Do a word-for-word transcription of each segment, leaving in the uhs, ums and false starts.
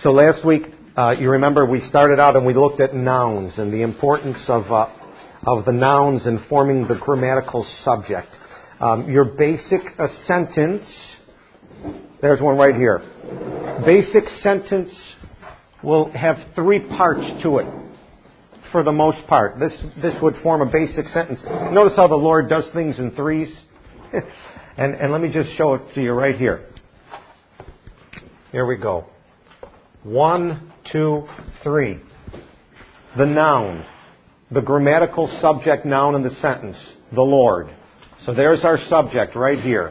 So last week, uh, you remember we started out and we looked at nouns and the importance of uh, of the nouns in forming the grammatical subject. Um, your basic uh, sentence, there's one right here. Basic sentence will have three parts to it, for the most part. This this would form a basic sentence. Notice how the Lord does things in threes. and, and let me just show it to you right here. Here we go. One, two, three. The noun. The grammatical subject noun in the sentence. The Lord. So there's our subject right here.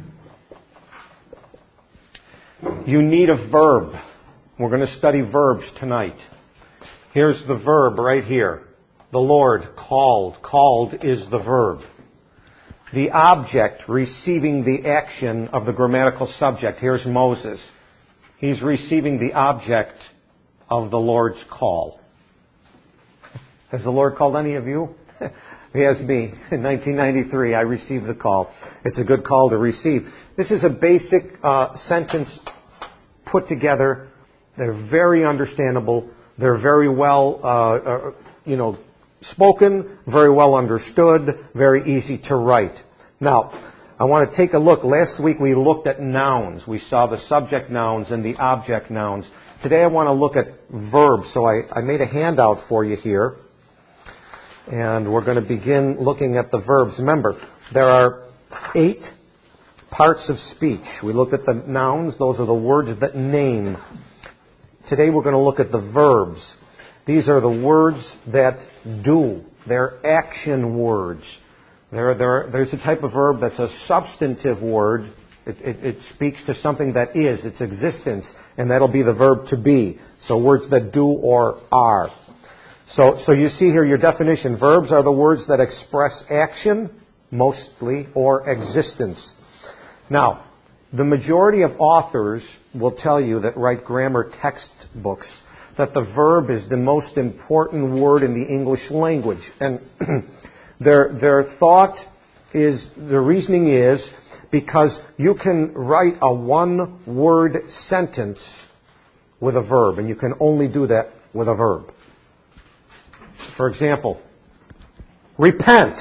You need a verb. We're going to study verbs tonight. Here's the verb right here. The Lord called. Called is the verb. The object receiving the action of the grammatical subject. Here's Moses. He's receiving the object of the Lord's call. Has the Lord called any of you? He has me. In nineteen ninety-three, I received the call. It's a good call to receive. This is a basic uh, sentence put together. They're very understandable. They're very well, uh, uh, you know, spoken, very well understood, very easy to write. Now, I want to take a look. Last week we looked at nouns. We saw the subject nouns and the object nouns. Today I want to look at verbs. So I, I made a handout for you here. And we're going to begin looking at the verbs. Remember, there are eight parts of speech. We looked at the nouns. Those are the words that name. Today we're going to look at the verbs. These are the words that do. They're action words. There, there, there's a type of verb that's a substantive word. It, it, it speaks to something that is, its existence, and that'll be the verb to be. So words that do or are. So, so you see here your definition. Verbs are the words that express action, mostly, or existence. Now, the majority of authors will tell you that write grammar textbooks that the verb is the most important word in the English language. And their, their thought is, the reasoning is, because you can write a one-word sentence with a verb, and you can only do that with a verb. For example, repent,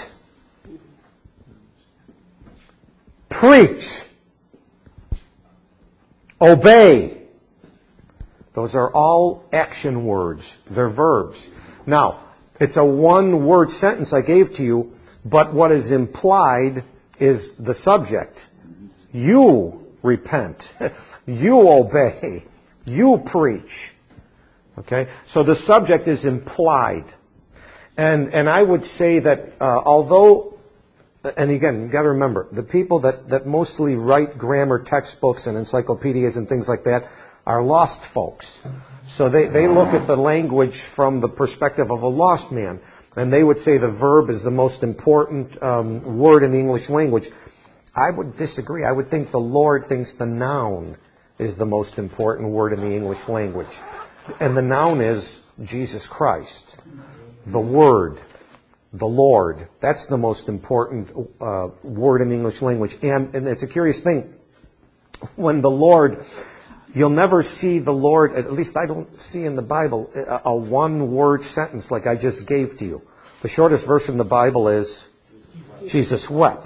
preach, obey. Those are all action words. They're verbs. Now, it's a one-word sentence I gave to you, but what is implied is the subject. You repent. You obey. You preach. Okay? So the subject is implied. And and I would say that uh, although, and again, you've got to remember, the people that, that mostly write grammar textbooks and encyclopedias and things like that are lost folks. So they, they look at the language from the perspective of a lost man. And they would say the verb is the most important um, word in the English language. I would disagree. I would think the Lord thinks the noun is the most important word in the English language. And the noun is Jesus Christ. The Word. The Lord. That's the most important uh, word in the English language. And, and it's a curious thing. When the Lord... You'll never see the Lord, at least I don't see in the Bible, a, a one-word sentence like I just gave to you. The shortest verse in the Bible is, Jesus wept.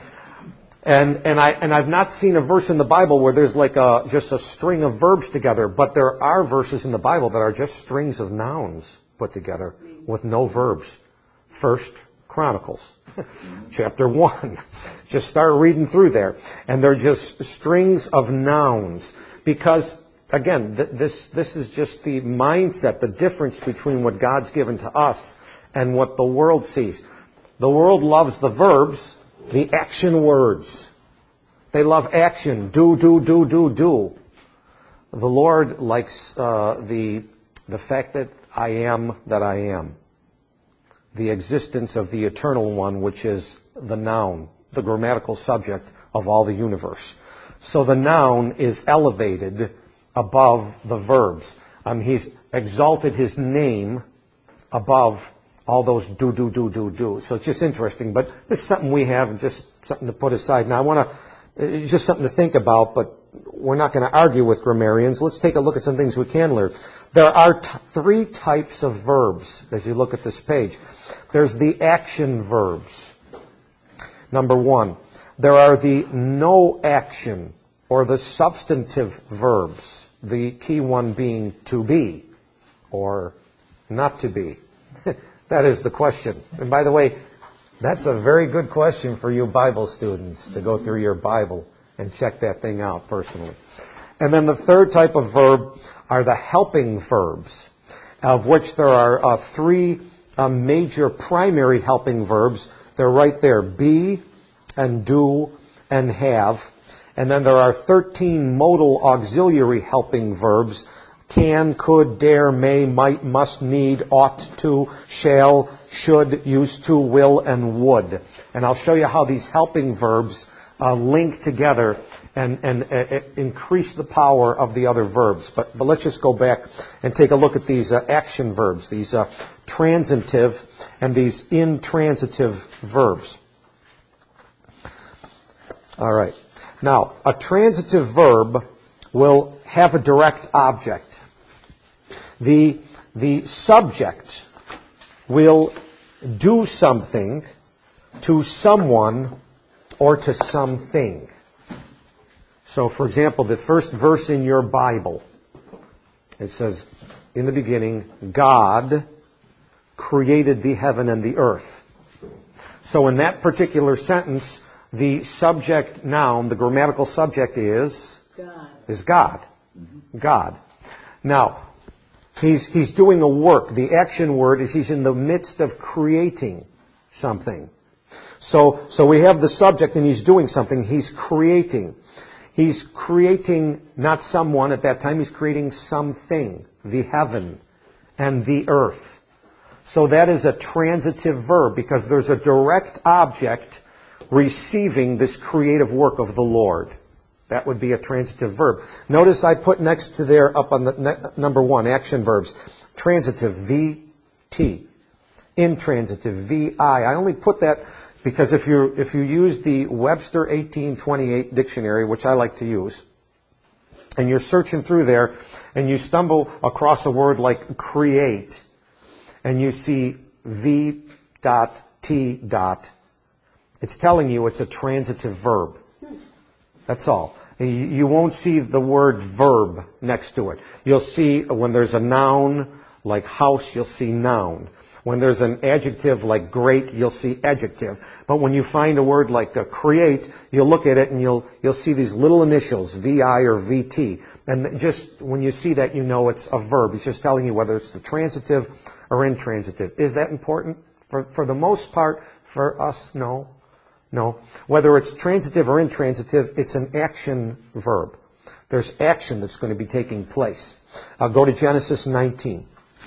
And, and, I, and I've not seen a verse in the Bible where there's like a, just a string of verbs together, but there are verses in the Bible that are just strings of nouns put together with no verbs. First Chronicles, chapter one. Just start reading through there. And they're just strings of nouns. Because, again, th- this this is just the mindset, the difference between what God's given to us and what the world sees. The world loves the verbs, the action words. They love action. Do, do, do, do, do. The Lord likes uh, the the fact that I am that I am. The existence of the Eternal One, which is the noun, the grammatical subject of all the universe. So the noun is elevated above the verbs. Um, he's exalted his name above all those do, do, do, do, do. So it's just interesting. But this is something we have and just something to put aside. Now I want to, it's just something to think about, but we're not going to argue with grammarians. Let's take a look at some things we can learn. There are t- three types of verbs as you look at this page. There's the action verbs. Number one. There are the no action or the substantive verbs. The key one being to be or not to be. That is the question. And by the way, that's a very good question for you Bible students to go through your Bible and check that thing out personally. And then the third type of verb are the helping verbs, of which there are uh, three uh, major primary helping verbs. They're right there, be and do and have. And then there are thirteen modal auxiliary helping verbs, can, could, dare, may, might, must, need, ought to, shall, should, used to, will, and would. And I'll show you how these helping verbs uh, link together and, and uh, increase the power of the other verbs. But, but let's just go back and take a look at these uh, action verbs, these uh, transitive and these intransitive verbs. All right. Now, a transitive verb will have a direct object. The, the subject will do something to someone or to something. So, for example, the first verse in your Bible, it says, in the beginning, God created the heaven and the earth. So in that particular sentence, the subject noun, the grammatical subject is God. Is God. Mm-hmm. God. Now, he's he's doing a work. The action word is he's in the midst of creating something. So so we have the subject and he's doing something. He's creating. He's creating not someone at that time. He's creating something. The heaven and the earth. So that is a transitive verb because there's a direct object receiving this creative work of the Lord. That would be a transitive verb. Notice I put next to there up on the ne- number one, action verbs. Transitive, V T. Intransitive, V I. I only put that because if you if you use the Webster eighteen twenty-eight dictionary, which I like to use, and you're searching through there and you stumble across a word like create, and you see V dot T dot, it's telling you it's a transitive verb. That's all. You won't see the word verb next to it. You'll see when there's a noun like house, you'll see noun. When there's an adjective like great, you'll see adjective. But when you find a word like uh, create, you'll look at it and you'll you'll see these little initials, V I or V T. And just when you see that, you know it's a verb. It's just telling you whether it's the transitive or intransitive. Is that important? For for the most part, for us, no. No. Whether it's transitive or intransitive, it's an action verb. There's action that's going to be taking place. I'll go to Genesis nineteen.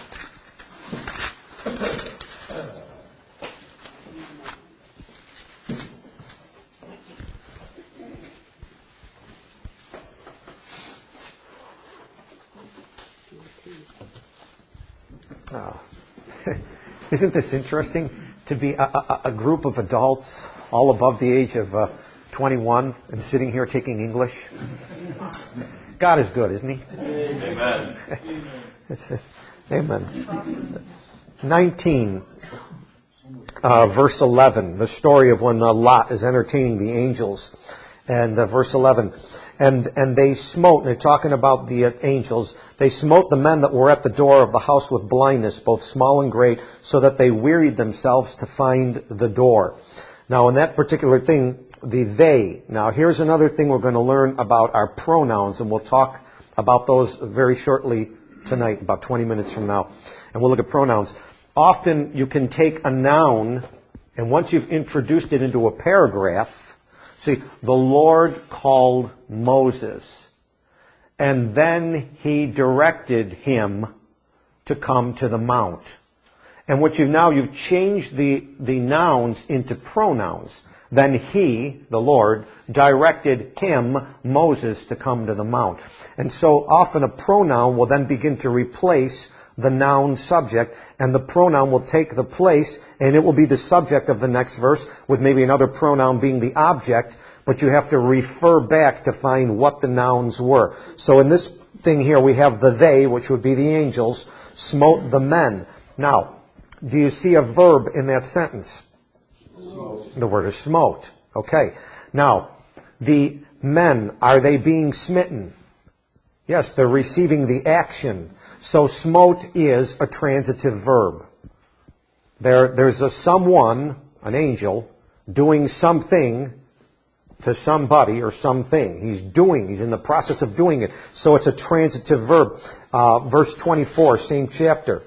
Oh. Isn't this interesting? To be a, a, a group of adults all above the age of uh, twenty-one and sitting here taking English. God is good, isn't He? Amen. It's, it's, amen. nineteen, uh, verse eleven, the story of when uh, Lot is entertaining the angels. And uh, verse eleven, and and they smote, and they're talking about the uh, angels, they smote the men that were at the door of the house with blindness, both small and great, so that they wearied themselves to find the door. Now, in that particular thing, the they. Now, here's another thing we're going to learn about our pronouns, and we'll talk about those very shortly tonight, about twenty minutes from now. And we'll look at pronouns. Often, you can take a noun, and once you've introduced it into a paragraph, see, the Lord called Moses, and then He directed him to come to the mount. And what you've now, you've changed the, the nouns into pronouns. Then He, the Lord, directed him, Moses, to come to the mount. And so often a pronoun will then begin to replace the noun subject, and the pronoun will take the place, and it will be the subject of the next verse, with maybe another pronoun being the object. but you have to refer back to find what the nouns were. So in this thing here, we have the they, which would be the angels, smote the men. Now, do you see a verb in that sentence? Smote. The word is smote. Okay. Now, the men, are they being smitten? Yes, they're receiving the action. So smote is a transitive verb. There, there's a someone, an angel, doing something to somebody or something. He's doing, he's in the process of doing it. So it's a transitive verb. Uh, verse twenty-four, same chapter.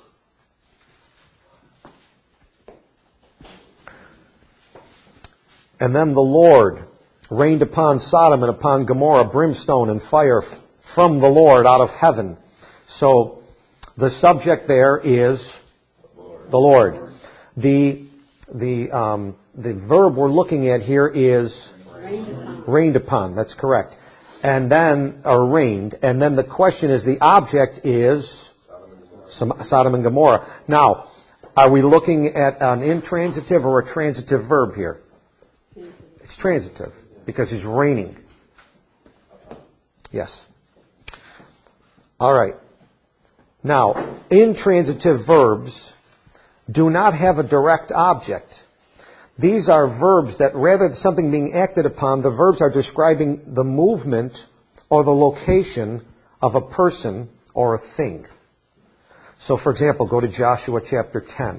And then the Lord rained upon Sodom and upon Gomorrah brimstone and fire from the Lord out of heaven. So the subject there is the Lord. The the um, the verb we're looking at here is rained upon. Rained upon. That's correct. And then or rained. And then the question is, the object is Sodom and Gomorrah. Now, are we looking at an intransitive or a transitive verb here? It's transitive because he's raining. Yes. All right. Now, intransitive verbs do not have a direct object. These are verbs that, rather than something being acted upon, the verbs are describing the movement or the location of a person or a thing. So, for example, go to Joshua chapter ten.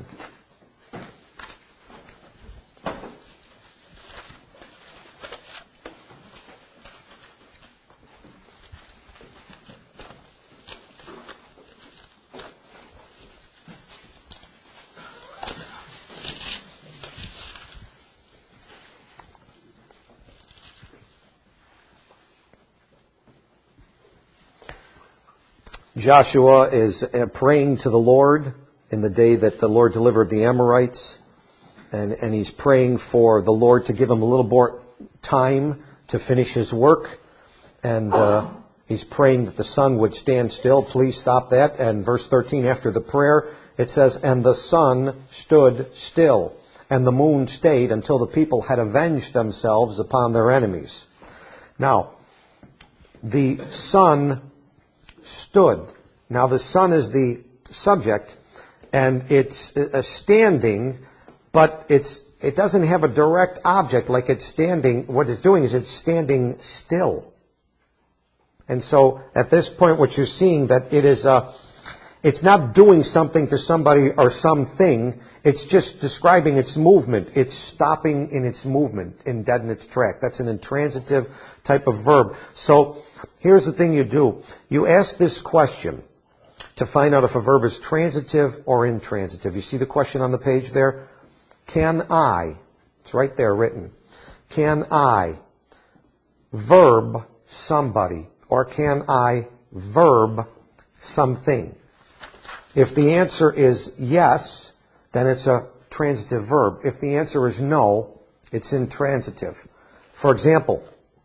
Joshua is praying to the Lord in the day that the Lord delivered the Amorites, and, and he's praying for the Lord to give him a little more time to finish his work, and uh, he's praying that the sun would stand still. Please stop that. And verse thirteen, after the prayer, it says, and the sun stood still, and the moon stayed until the people had avenged themselves upon their enemies. Now, the sun stood. Now the sun is the subject, and it's a standing, but it's it doesn't have a direct object like it's standing. What it's doing is it's standing still. And so at this point, what you're seeing that it is a, it's not doing something to somebody or something. It's just describing its movement. It's stopping in its movement, in dead in its track. That's an intransitive type of verb. So here's the thing you do. You ask this question to find out if a verb is transitive or intransitive. You see the question on the page there? Can I, it's right there written, can I verb somebody, or can I verb something? If the answer is yes, then it's a transitive verb. If the answer is no, it's intransitive. For example,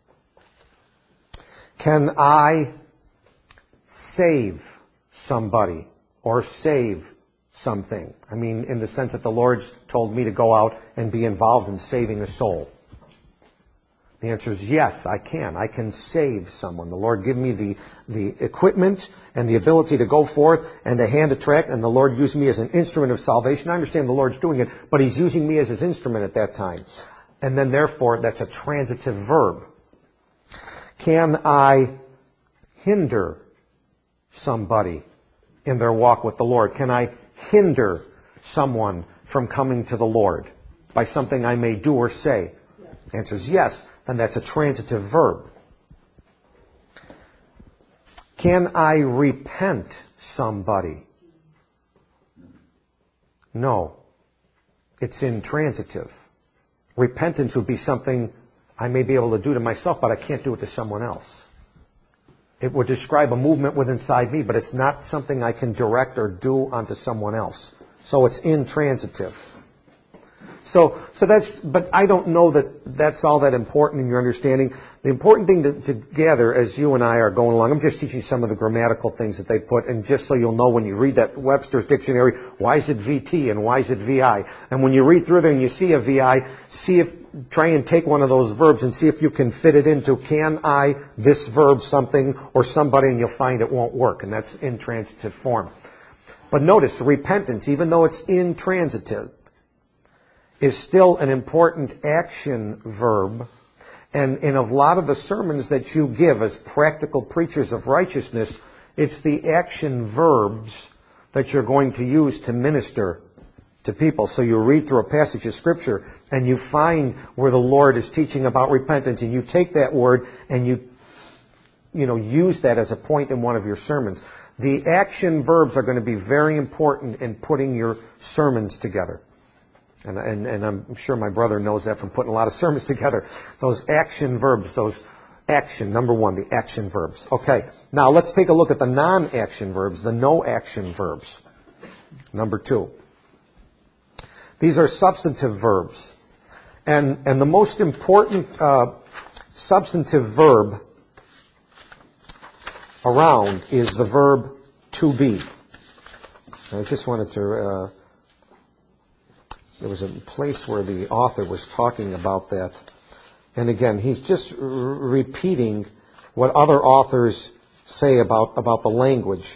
can I save somebody or save something? I mean, in the sense that the Lord's told me to go out and be involved in saving a soul. The answer is yes, I can. I can save someone. The Lord give me the, the equipment and the ability to go forth and to hand a tract, and the Lord used me as an instrument of salvation. I understand the Lord's doing it, but He's using me as His instrument at that time. And then therefore, that's a transitive verb. Can I hinder somebody in their walk with the Lord? Can I hinder someone from coming to the Lord by something I may do or say? Yes. The answer is yes. Then that's a transitive verb. Can I repent somebody? No. It's intransitive. Repentance would be something I may be able to do to myself, but I can't do it to someone else. It would describe a movement within inside me, but it's not something I can direct or do onto someone else. So it's intransitive. So, so that's, but I don't know that that's all that important in your understanding. The important thing to, to gather as you and I are going along, I'm just teaching some of the grammatical things that they put, and just so you'll know when you read that Webster's dictionary, why is it V T and why is it V I? And when you read through there and you see a V I, see if try and take one of those verbs and see if you can fit it into can I, this verb, something, or somebody, and you'll find it won't work. And that's intransitive form. But notice, repentance, even though it's intransitive, is still an important action verb. And in a lot of the sermons that you give as practical preachers of righteousness, it's the action verbs that you're going to use to minister to people. So you read through a passage of Scripture and you find where the Lord is teaching about repentance, and you take that word and you, you know, use that as a point in one of your sermons. The action verbs are going to be very important in putting your sermons together. And, and, and I'm sure my brother knows that from putting a lot of sermons together. Those action verbs, those action, number one, the action verbs. Okay, now let's take a look at the non-action verbs, the no-action verbs. Number two. These are substantive verbs. And, and the most important uh, substantive verb around is the verb to be. I just wanted to... Uh, there was a place where the author was talking about that. And again, he's just r- repeating what other authors say about, about the language.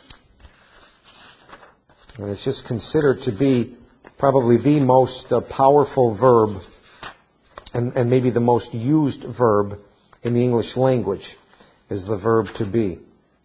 And it's just considered to be probably the most uh, powerful verb and, and maybe the most used verb in the English language is the verb to be.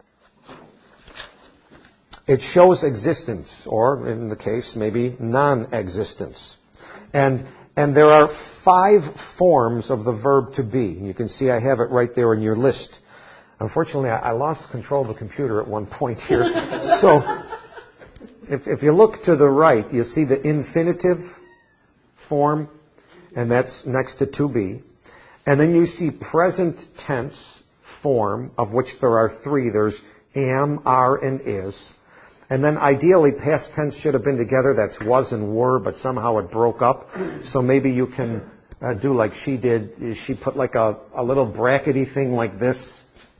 It shows existence, or in the case, maybe non-existence. And and there are five forms of the verb to be. You can see I have it right there in your list. Unfortunately, I, I lost control of the computer at one point here. So if, if you look to the right, you'll see the infinitive form, and that's next to to be. And then you see present tense form, of which there are three. There's am, are, and is. And then ideally, past tense should have been together. That's was and were, but somehow it broke up. So maybe you can uh, do like she did. She put like a, a little brackety thing like this.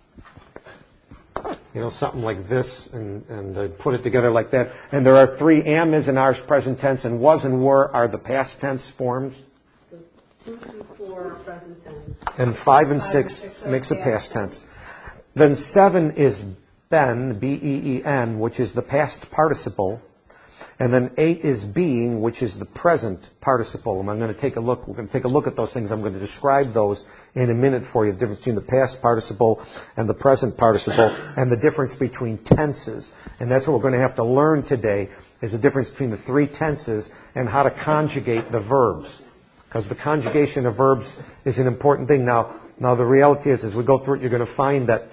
You know, something like this, and, and uh, put it together like that. And there are three. Am, is, and are is present tense, and was and were are the past tense forms. So two through four are present tense. And five and six, five and six makes a past tense. tense. Then seven is ben, B E E N, which is the past participle. And then eight is being, which is the present participle. And I'm going to take a look. We're going to take a look at those things. I'm going to describe those in a minute for you. The difference between the past participle and the present participle, and the difference between tenses. And that's what we're going to have to learn today, is the difference between the three tenses and how to conjugate the verbs. Because the conjugation of verbs is an important thing. Now, now the reality is, as we go through it, you're going to find that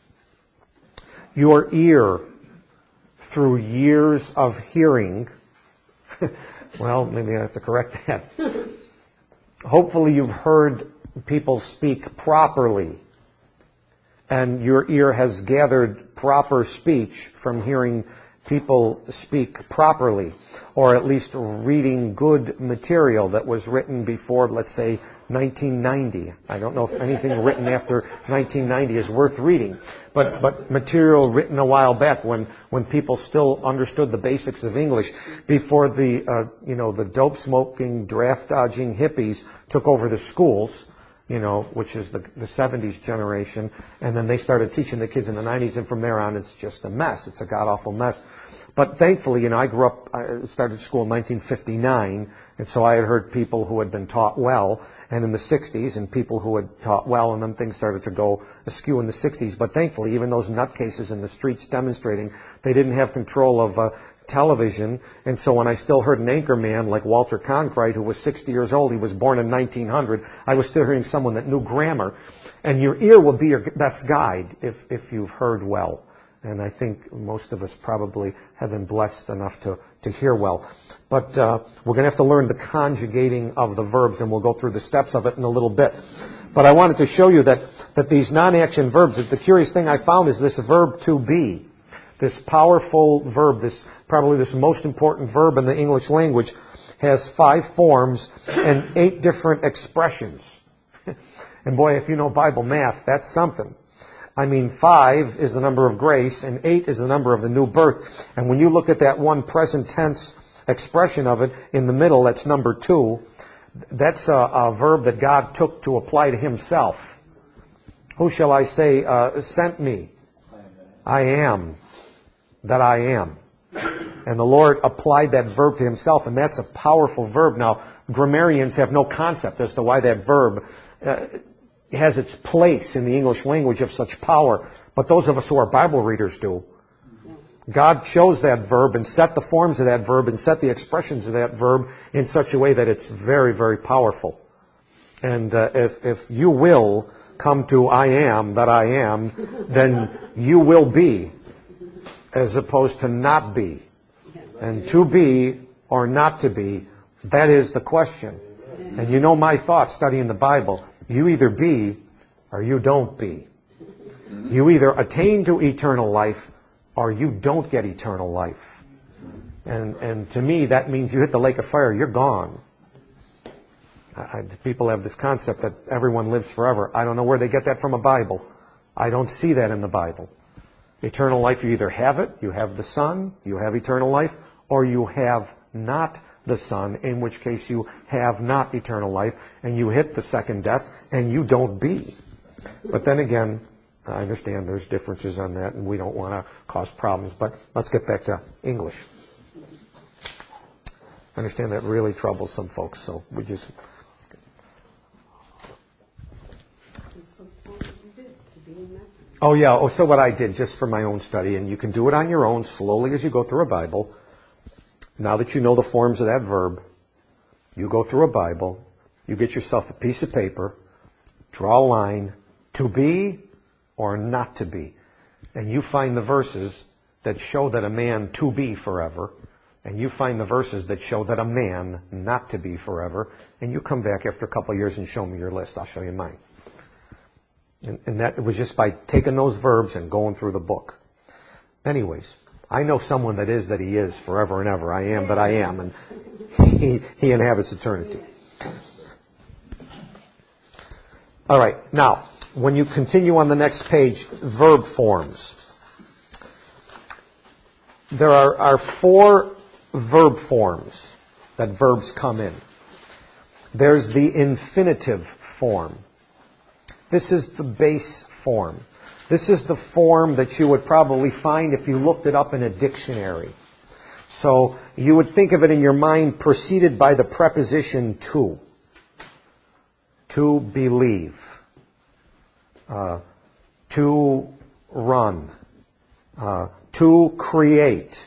your ear, through years of hearing, well, maybe I have to correct that. Hopefully you've heard people speak properly, and your ear has gathered proper speech from hearing people speak properly, or at least reading good material that was written before, let's say, nineteen ninety. I don't know if anything written after nineteen ninety is worth reading, but but material written a while back when when people still understood the basics of English, before the uh, you know the dope smoking, draft dodging hippies took over the schools, you know, which is the the seventies generation, and then they started teaching the kids in the nineties, and from there on it's just a mess. It's a god awful mess. But thankfully, you know, I grew up, I started school in nineteen fifty-nine, and so I had heard people who had been taught well, and in the sixties, and people who had taught well, and then things started to go askew in the sixties. But thankfully, even those nutcases in the streets demonstrating, they didn't have control of uh, television, and so when I still heard an anchor man like Walter Cronkite, who was sixty years old, he was born in nineteen hundred, I was still hearing someone that knew grammar. And your ear will be your best guide if, if you've heard well. And I think most of us probably have been blessed enough to, to hear well. But uh, we're going to have to learn the conjugating of the verbs, and we'll go through the steps of it in a little bit. But I wanted to show you that, that these non-action verbs, that the curious thing I found is this verb to be. This powerful verb, this probably this most important verb in the English language, has five forms and eight different expressions. And boy, if you know Bible math, that's something. I mean, five is the number of grace, and eight is the number of the new birth. And when you look at that one present tense expression of it in the middle, that's number two. That's a, a verb that God took to apply to himself. Who shall I say uh, sent me? I am that I am. And the Lord applied that verb to himself, and that's a powerful verb. Now, grammarians have no concept as to why that verb uh, has its place in the English language of such power, but those of us who are Bible readers do. God chose that verb and set the forms of that verb and set the expressions of that verb in such a way that it's very, very powerful. And uh, if, if you will come to I am that I am, then you will be, as opposed to not be. And to be or not to be, that is the question. And you know my thoughts studying the Bible. You either be or you don't be. You either attain to eternal life or you don't get eternal life. And and to me, that means you hit the lake of fire, you're gone. I, people have this concept that everyone lives forever. I don't know where they get that from a Bible. I don't see that in the Bible. Eternal life, you either have it, you have the Son, you have eternal life, or you have not the Son, in which case you have not eternal life, and you hit the second death, and you don't be. But then again, I understand there's differences on that, and we don't want to cause problems, but let's get back to English. I understand that really troubles some folks, so we just... Oh, yeah. Oh, so what I did, just for my own study, and you can do it on your own slowly as you go through a Bible. Now that you know the forms of that verb, you go through a Bible, you get yourself a piece of paper, draw a line, to be or not to be. And you find the verses that show that a man to be forever, and you find the verses that show that a man not to be forever, and you come back after a couple of years and show me your list. I'll show you mine. And, and that was just by taking those verbs and going through the book. Anyways, I know someone that is that he is forever and ever. I am that I am, and he, he inhabits eternity. All right, now, when you continue on the next page, verb forms. There are, are four verb forms that verbs come in. There's the infinitive form. This is the base form. This is the form that you would probably find if you looked it up in a dictionary. So you would think of it in your mind preceded by the preposition to. To believe. Uh, to run. Uh, to create.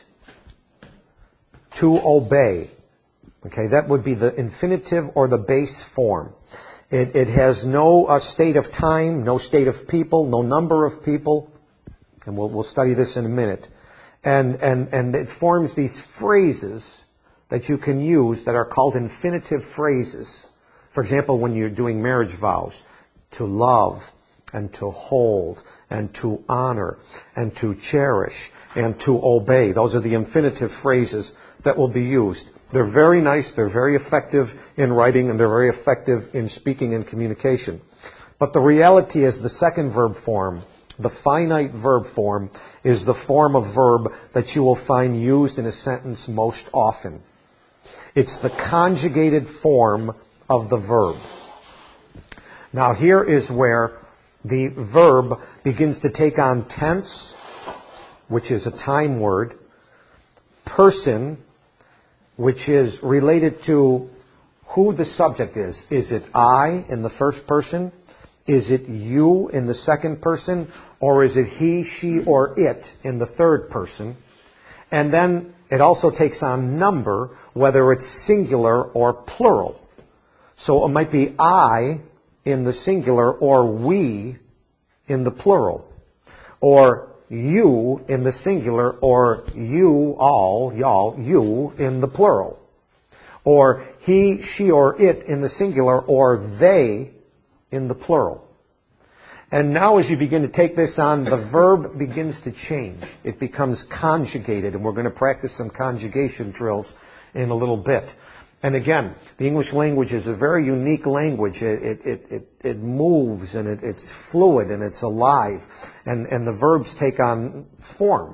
To obey. Okay, that would be the infinitive or the base form. It, it has no uh, state of time, no state of people, no number of people. And we'll, we'll study this in a minute. And, and, and it forms these phrases that you can use that are called infinitive phrases. For example, when you're doing marriage vows, to love and to hold and to honor and to cherish and to obey. Those are the infinitive phrases that will be used. They're very nice, they're very effective in writing, and they're very effective in speaking and communication. But the reality is the second verb form, the finite verb form, is the form of verb that you will find used in a sentence most often. It's the conjugated form of the verb. Now here is where the verb begins to take on tense, which is a time word, person, which is related to who the subject is. Is it I in the first person? Is it you in the second person? Or is it he, she, or it in the third person? And then it also takes on number, whether it's singular or plural. So it might be I in the singular or we in the plural. Or you in the singular, or you, all, y'all, you in the plural. Or he, she, or it in the singular, or they in the plural. And now as you begin to take this on, the verb begins to change. It becomes conjugated, and we're going to practice some conjugation drills in a little bit. And again, the English language is a very unique language. It, it, it, it, it moves, and it, it's fluid, and it's alive. And, and the verbs take on form.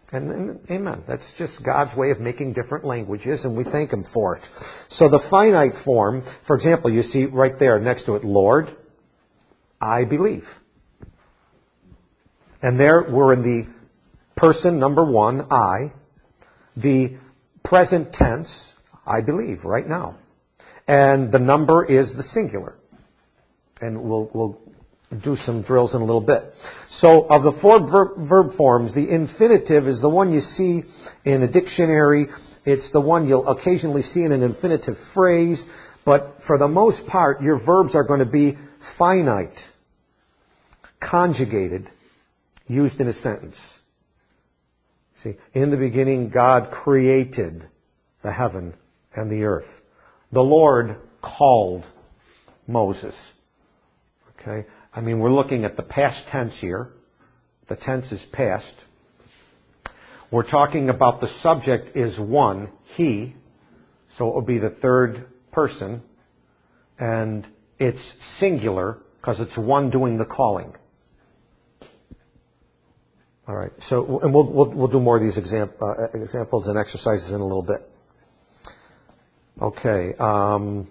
And, and amen. That's just God's way of making different languages, and we thank Him for it. So the finite form, for example, you see right there next to it, Lord, I believe. And there we're in the person number one, I. The present tense, I believe, right now. And the number is the singular. And we'll, we'll do some drills in a little bit. So of the four verb, verb forms, the infinitive is the one you see in a dictionary. It's the one you'll occasionally see in an infinitive phrase. But for the most part, your verbs are going to be finite, conjugated, used in a sentence. See, in the beginning, God created the heaven and the earth. The Lord called Moses. Okay? I mean, we're looking at the past tense here. The tense is past. We're talking about the subject is one, he. So it will be the third person. And it's singular because it's one doing the calling. All right. So, and we'll we'll, we'll do more of these exam, uh, examples and exercises in a little bit. Okay. Um,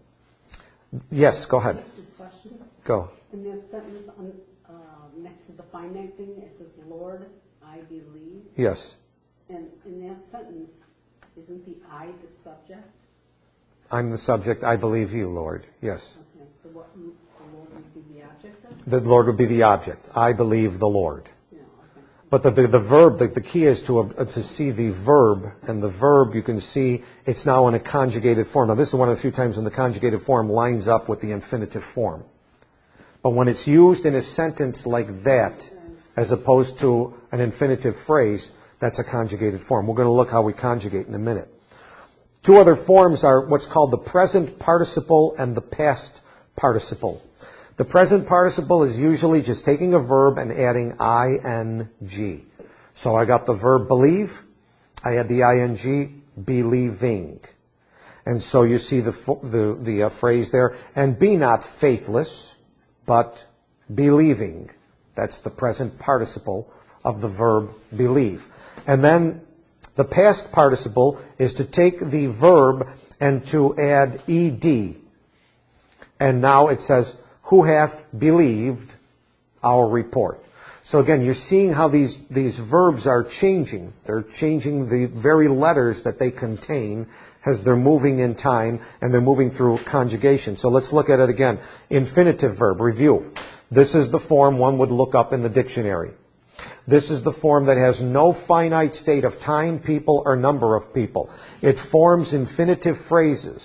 yes. Go ahead. Question. Go. In that sentence on, uh, next to the finite thing, it says, Lord, I believe. Yes. And in that sentence, isn't the I the subject? I'm the subject. I believe you, Lord. Yes. Okay. So what the Lord would be the object of? The Lord would be the object. I believe the Lord. Yeah. Okay. But the, the, the verb, the, the key is to, uh, to see the verb, and the verb you can see it's now in a conjugated form. Now this is one of the few times when the conjugated form lines up with the infinitive form. But when it's used in a sentence like that, as opposed to an infinitive phrase, that's a conjugated form. We're going to look how we conjugate in a minute. Two other forms are what's called the present participle and the past participle. The present participle is usually just taking a verb and adding ing. So I got the verb believe, I add the ing, believing. And so you see the the, the uh, phrase there, and be not faithless, but believing. That's the present participle of the verb believe. And then the past participle is to take the verb and to add ed. And now it says, who hath believed our report. So again, you're seeing how these, these verbs are changing. They're changing the very letters that they contain as they're moving in time, and they're moving through conjugation. So let's look at it again. Infinitive verb, review. This is the form one would look up in the dictionary. This is the form that has no finite state of time, people, or number of people. It forms infinitive phrases.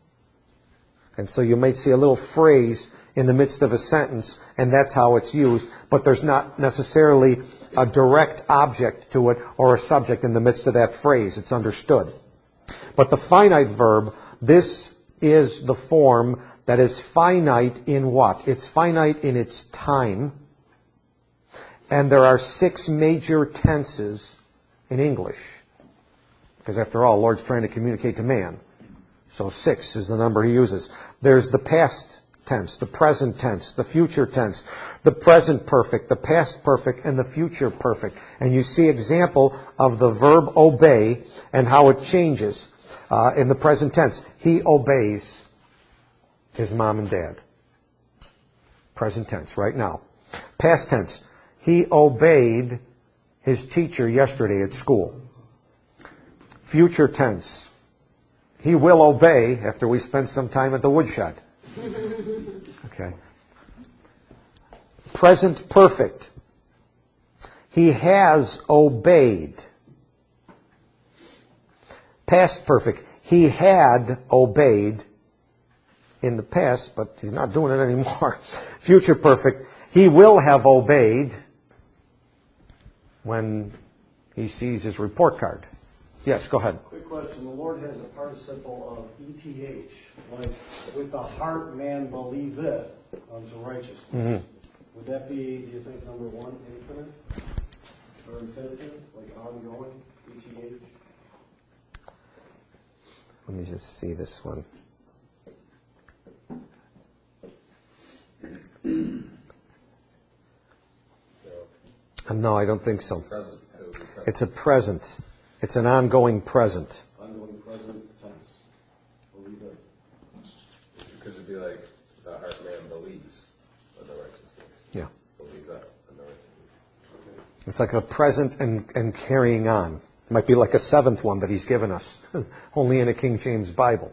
And so you might see a little phrase in the midst of a sentence, and that's how it's used, but there's not necessarily a direct object to it or a subject in the midst of that phrase. It's understood. But the finite verb, this is the form that is finite in what? It's finite in its time. And there are six major tenses in English. Because after all, the Lord's trying to communicate to man. So six is the number He uses. There's the past tense, the present tense, the future tense, the present perfect, the past perfect, and the future perfect. And you see example of the verb obey and how it changes uh, in the present tense. He obeys his mom and dad. Present tense, right now. Past tense. He obeyed his teacher yesterday at school. Future tense. He will obey after we spend some time at the woodshed. Okay. Present perfect. He has obeyed. Past perfect. He had obeyed in the past, but he's not doing it anymore. Future perfect. He will have obeyed when he sees his report card. Yes, go ahead. Quick question. The Lord has a participle of E T H, like with the heart man believeth unto righteousness. Mm-hmm. Would that be, do you think, number one, infinite? Or infinitive, like ongoing, E T H? Let me just see this one. Um, no, I don't think so. Present, It's a present. It's an ongoing present. Ongoing present tense. Believe it. Because it'd be like, the heart man believes in the righteousness. Yeah. Believe that in the righteousness. It's like a present and, and carrying on. It might be like a seventh one that he's given us, only in a King James Bible.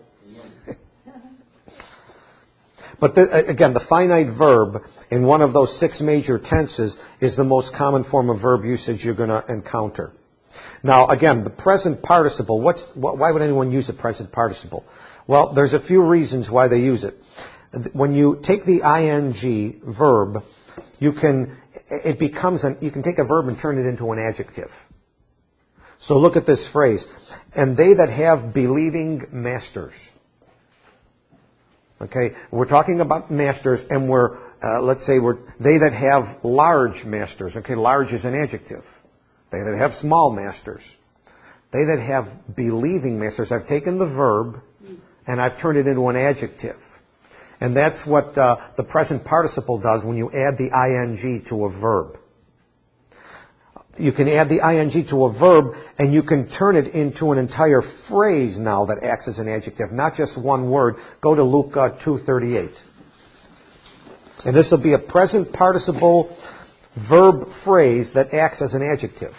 But the, again, the finite verb in one of those six major tenses is the most common form of verb usage you're going to encounter. Now, again, the present participle, what's, why would anyone use a present participle? Well, there's a few reasons why they use it. When you take the ing verb, you can, it becomes an, you can take a verb and turn it into an adjective. So look at this phrase. And they that have believing masters. Okay, we're talking about masters, and we're, uh, let's say we're, they that have large masters. Okay, large is an adjective. They that have small masters. They that have believing masters. I've taken the verb, and I've turned it into an adjective. And that's what uh, the present participle does when you add the ing to a verb. You can add the ing to a verb, and you can turn it into an entire phrase now that acts as an adjective, not just one word. Go to Luke uh, two thirty-eight. And this will be a present participle verb phrase that acts as an adjective.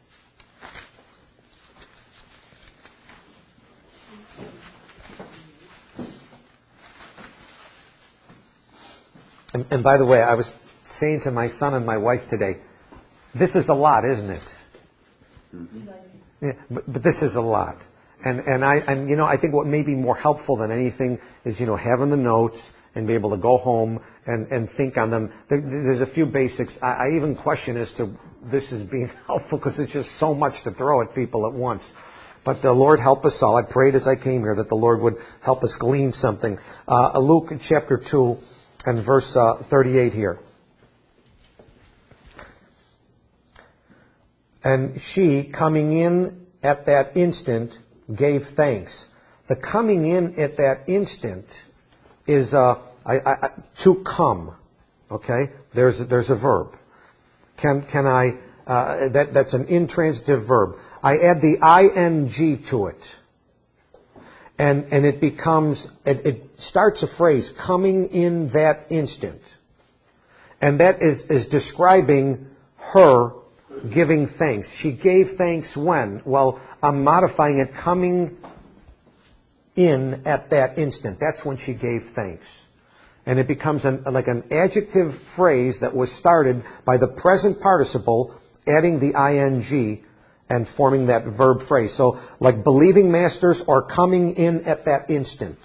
And, and by the way, I was saying to my son and my wife today, this is a lot, isn't it? Mm-hmm. Yeah, but, but this is a lot. And, and I, and you know, I think what may be more helpful than anything is, you know, having the notes and be able to go home and, and think on them. There, there's a few basics. I, I even question as to this is being helpful because it's just so much to throw at people at once. But the Lord help us all. I prayed as I came here that the Lord would help us glean something. Uh, Luke chapter two and verse uh, thirty-eight here. And she, coming in at that instant, gave thanks. The coming in at that instant is uh, I, I, to come. Okay, there's there's a verb. Can can I? Uh, that that's an intransitive verb. I add the ing to it, and and it becomes it, it starts a phrase coming in that instant, and that is is describing her giving thanks. She gave thanks when? Well, I'm modifying it coming in at that instant. That's when she gave thanks. And it becomes an, like an adjective phrase that was started by the present participle adding the ing and forming that verb phrase. So, like believing masters or coming in at that instant.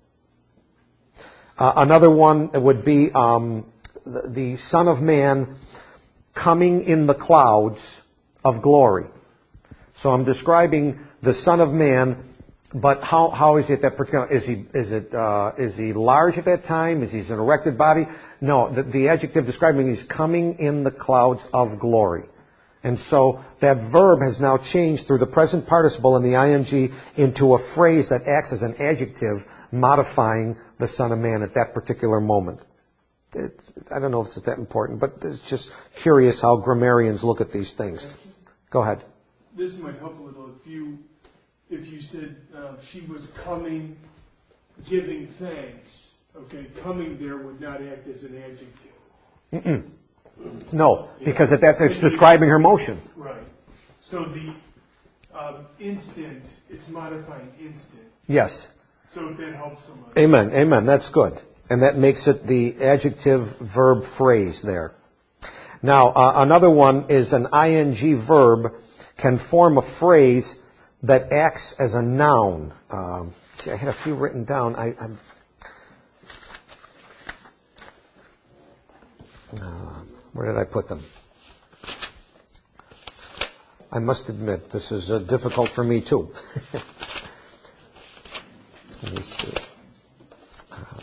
Uh, another one would be um, the, the Son of Man coming in the clouds of glory. So I'm describing the Son of Man, but how how is it that particular? Is he is it uh, is he large at that time? Is he an erected body? No, the, the adjective describing he's coming in the clouds of glory. And so that verb has now changed through the present participle and the ing into a phrase that acts as an adjective modifying the Son of Man at that particular moment. It's, I don't know if it's that important, but it's just curious how grammarians look at these things. Go ahead. This might help a little if you if you said uh, she was coming, giving thanks. Okay, coming there would not act as an adjective. Mm-mm. No, because at that it's describing her motion. Right. So the um, instant, it's modifying instant. Yes. So if that helps someone. Amen. Amen. That's good. And that makes it the adjective verb phrase there. Now, uh, another one is an ing verb can form a phrase that acts as a noun. Um, see, I had a few written down. I, I'm, uh, where did I put them? I must admit, this is uh, difficult for me too. Let me see. Uh,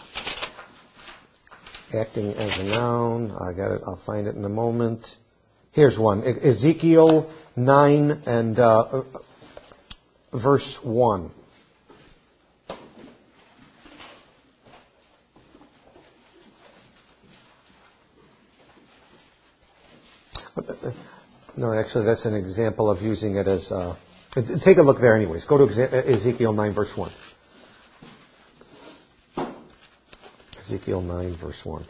acting as a noun. I got it. I'll find it in a moment. Here's one. Ezekiel nine and uh, verse one. No, actually, that's an example of using it as... Uh, take a look there anyways. Go to Ezekiel nine, verse one. Ezekiel nine, verse one.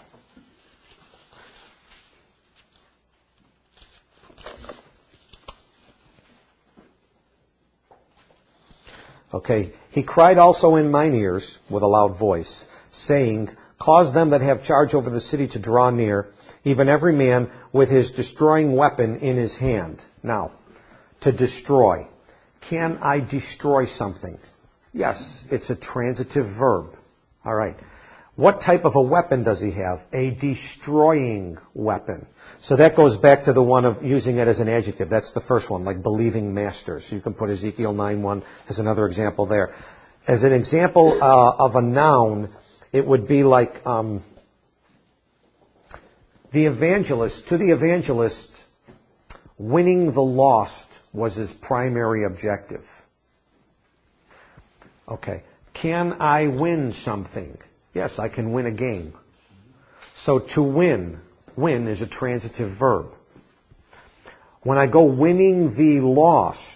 Okay. He cried also in mine ears with a loud voice, saying, cause them that have charge over the city to draw near, even every man with his destroying weapon in his hand. Now, to destroy. Can I destroy something? Yes, it's a transitive verb. All right. What type of a weapon does he have? A destroying weapon. So that goes back to the one of using it as an adjective. That's the first one, like believing masters. So you can put Ezekiel nine one as another example there. As an example uh, of a noun, it would be like um, the evangelist. To the evangelist, winning the lost was his primary objective. Okay. Can I win something? Yes, I can win a game. So to win, win is a transitive verb. When I go winning the lost,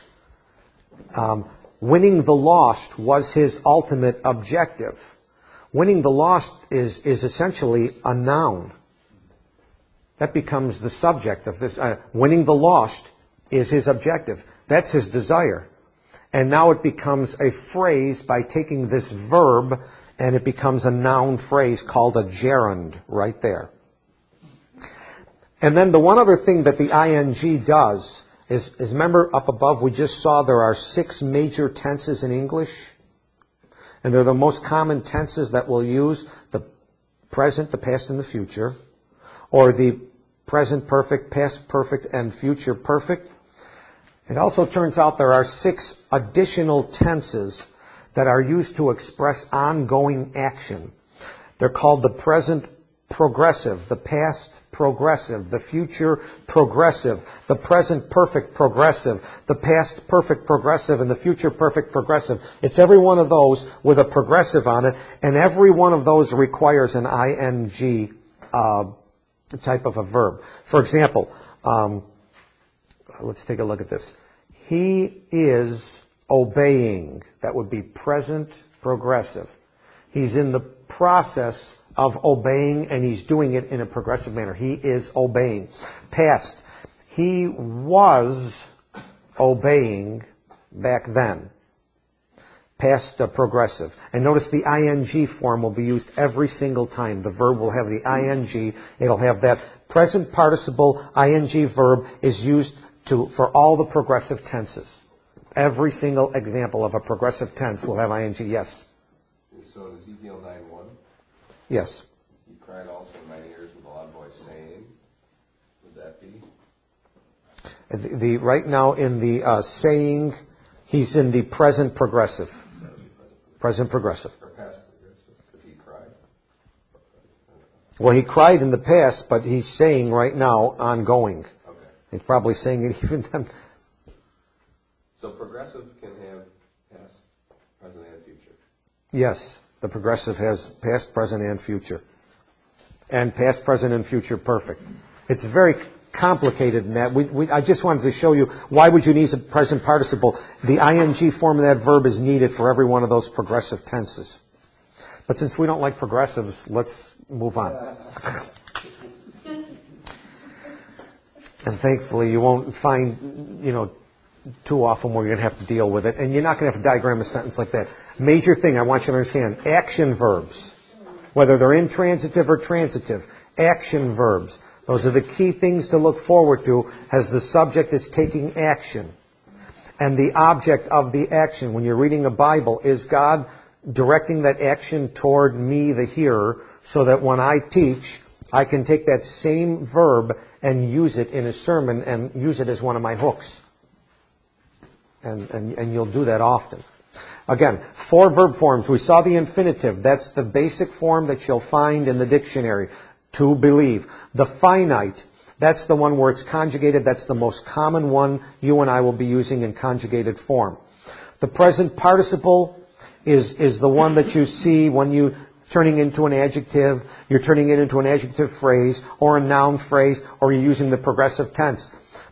um, winning the lost was his ultimate objective. Winning the lost is, is essentially a noun. That becomes the subject of this. Uh, winning the lost is his objective. That's his desire. And now it becomes a phrase by taking this verb, and it becomes a noun phrase called a gerund right there. And then the one other thing that the ing does is, is remember up above we just saw there are six major tenses in English. And they're the most common tenses that we'll use: the present, the past, and the future. Or the present perfect, past perfect, and future perfect. It also turns out there are six additional tenses that are used to express ongoing action. They're called the present progressive, the past progressive, the future progressive, the present perfect progressive, the past perfect progressive, and the future perfect progressive. It's every one of those with a progressive on it, and every one of those requires an ing uh, type of a verb. For example, um, let's take a look at this. He is obeying. That would be present progressive. He's in the process of obeying, and he's doing it in a progressive manner. He is obeying. Past. He was obeying back then. Past uh, progressive. And notice the ing form will be used every single time. The verb will have the ing. It'll have that present participle ing verb is used to for all the progressive tenses. Every single example of a progressive tense will have ing. Yes. So in Ezekiel nine one. Yes. He cried also in mine ears with a loud voice, saying, would that be? The, the right now in the uh, saying, he's in the present progressive. Present progressive. Or past progressive, because he cried. Well, he cried in the past, but he's saying right now, ongoing. Okay. He's probably saying it even then. So progressive can have past, present, and future. Yes, the progressive has past, present, and future. And past, present, and future perfect. It's very complicated in that. We, we, I just wanted to show you why would you need a present participle. The ing form of that verb is needed for every one of those progressive tenses. But since we don't like progressives, let's move on. And thankfully you won't find, you know, too often where you're going to have to deal with it. And you're not going to have to diagram a sentence like that. Major thing I want you to understand, action verbs. Whether they're intransitive or transitive, action verbs. Those are the key things to look forward to as the subject is taking action. And the object of the action, when you're reading a Bible, is God directing that action toward me, the hearer, so that when I teach, I can take that same verb and use it in a sermon and use it as one of my hooks. And, and, and you'll do that often. Again, four verb forms. We saw the infinitive. That's the basic form that you'll find in the dictionary. To believe. The finite. That's the one where it's conjugated. That's the most common one you and I will be using in conjugated form. The present participle is, is the one that you see when you turning into an adjective, you're turning it into an adjective phrase or a noun phrase, or you're using the progressive tense.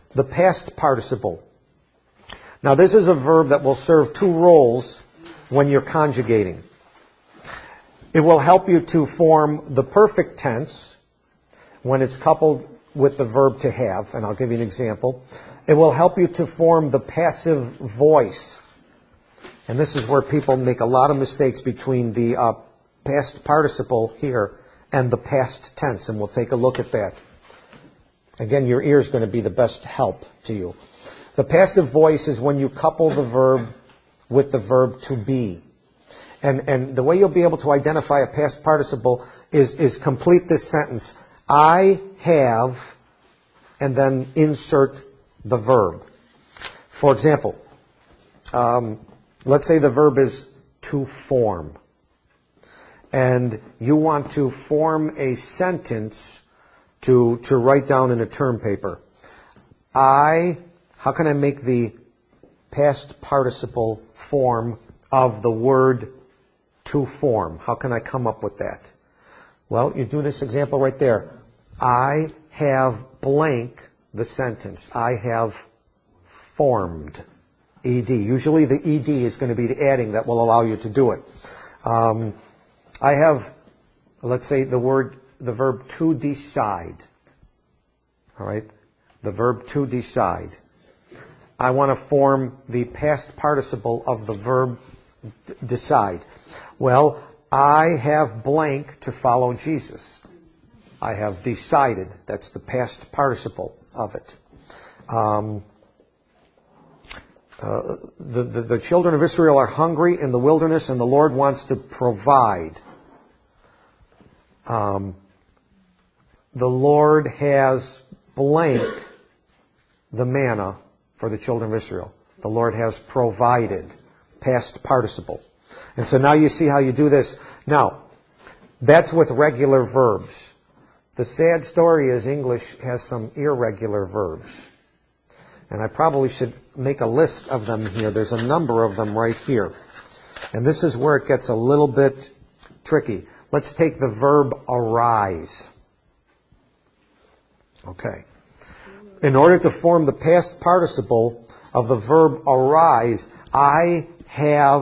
the past participle. Now this is a verb that will serve two roles when you're conjugating. It will help you to form the perfect tense when it's coupled with the verb to have, and I'll give you an example. It will help you to form the passive voice. And this is where people make a lot of mistakes between the uh, past participle here and the past tense, and we'll take a look at that. Again, your ear is going to be the best help to you. The passive voice is when you couple the verb with the verb to be. And, and the way you'll be able to identify a past participle is, is complete this sentence. I have, and then insert the verb. For example, um, let's say the verb is to form. And you want to form a sentence to, to write down in a term paper. I, how can I make the past participle form of the word to form? How can I come up with that? Well, you do this example right there. I have blank the sentence. I have formed. E D. Usually the E D is going to be the adding that will allow you to do it. Um, I have, let's say, the word, the verb to decide. All right? The verb to decide. I want to form the past participle of the verb d- decide. Well, I have blank to follow Jesus. I have decided. That's the past participle of it. Um, uh, the, the, the children of Israel are hungry in the wilderness, and the Lord wants to provide. Um, the Lord has blank the manna for the children of Israel. The Lord has provided. Past participle. And so now you see how you do this. Now, that's with regular verbs. The sad story is English has some irregular verbs. And I probably should make a list of them here. There's a number of them right here. And this is where it gets a little bit tricky. Let's take the verb arise. Okay. In order to form the past participle of the verb arise, I have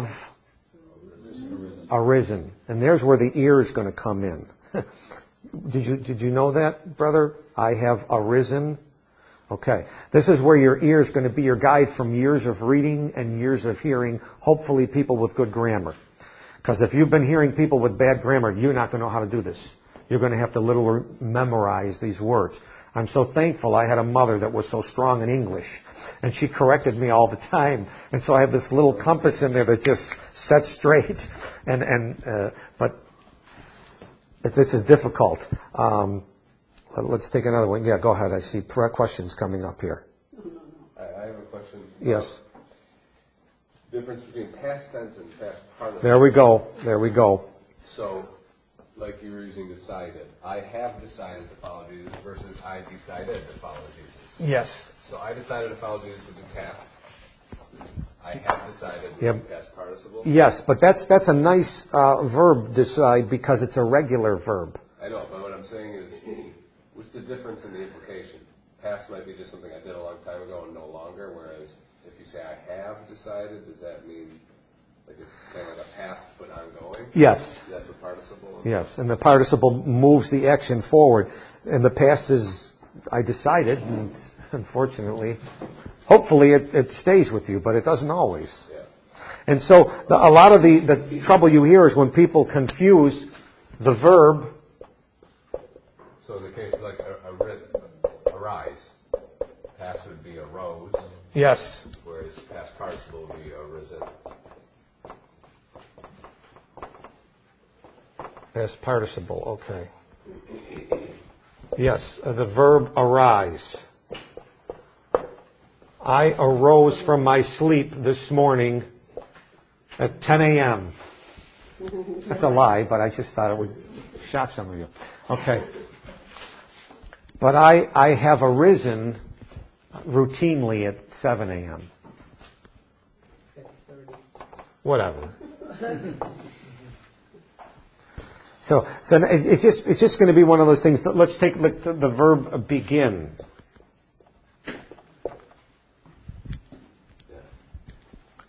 arisen. And there's where the ear is going to come in. Did you, did you know that, brother? I have arisen. Okay. This is where your ear is going to be your guide from years of reading and years of hearing, hopefully people with good grammar. Because if you've been hearing people with bad grammar, you're not going to know how to do this. You're going to have to literally memorize these words. I'm so thankful I had a mother that was so strong in English. And she corrected me all the time. And so I have this little compass in there that just sets straight. And, and uh, but this is difficult. Um, let's take another one. Yeah, go ahead. I see questions coming up here. I, I have a question. Yes. Difference between past tense and past participle. There we go. There we go. So, like you were using decided. I have decided to follow Jesus versus I decided to follow Jesus. Yes. So I decided to follow Jesus would be past. I have decided would Yep. be past participle. Yes, but that's that's a nice uh, verb, decide, because it's a regular verb. I know, but what I'm saying is, what's the difference in the implication? Past might be just something I did a long time ago and no longer, whereas if you say I have decided, does that mean like it's kind of like a past but ongoing? Yes. That's what participle is? Yes, and the participle moves the action forward. And the past is, I decided, and unfortunately, hopefully it, it stays with you, but it doesn't always. Yeah. And so the, a lot of the, the trouble you hear is when people confuse the verb. So in the case of like a, a, arise, past would be arose, Yes. whereas past participle would be arisen. Past participle, okay. Yes, uh, the verb arise. I arose from my sleep this morning at ten a.m. That's a lie, but I just thought it would shock some of you. Okay. But I, I have arisen routinely at seven a.m. Whatever. So, so it's just it's just going to be one of those things. Let's take the, the verb begin.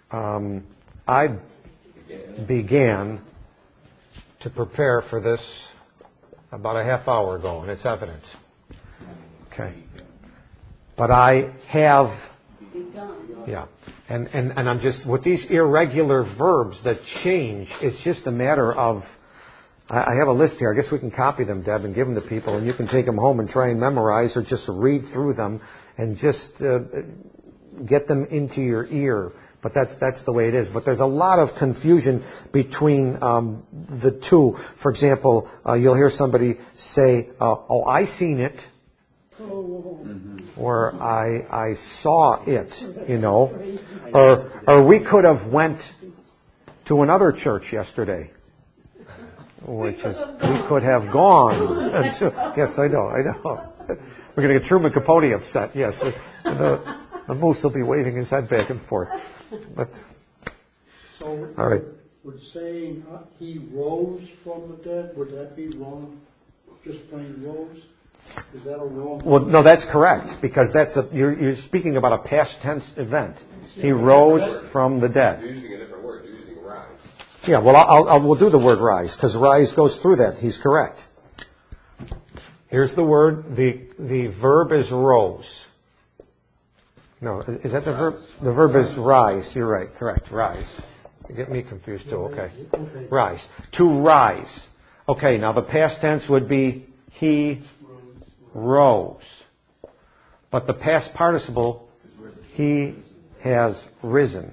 Um, I began to prepare for this about a half hour ago, and it's evident. Okay. But I have, yeah. And, and, and I'm just, with these irregular verbs that change, it's just a matter of, I, I have a list here. I guess we can copy them, Deb, and give them to people, and you can take them home and try and memorize or just read through them and just uh, get them into your ear. But that's that's the way it is. But there's a lot of confusion between um, the two. For example, uh, you'll hear somebody say, uh, "Oh, I seen it," mm-hmm. or "I I saw it," you know, or or we could have went to another church yesterday, which is we could have gone. to, yes, I know, I know. We're going to get Truman Capote upset. Yes, the, the moose will be waving his head back and forth. But, so, all right. Would saying uh, he rose from the dead, would that be wrong? Just plain rose? Is that a wrong? Well, no, that's correct, because that's a, you're, you're speaking about a past tense event. He rose from the dead. You're using a different word. You're using rise. Yeah, well, I'll, I'll, we'll do the word rise, because rise goes through that. He's correct. Here's the word. The, the verb is rose. No, is that the verb? The verb is rise. You're right. Correct. Rise. You get me confused too. Okay. Rise. To rise. Okay, now the past tense would be he rose. But the past participle, he has risen.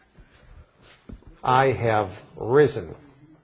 I have risen.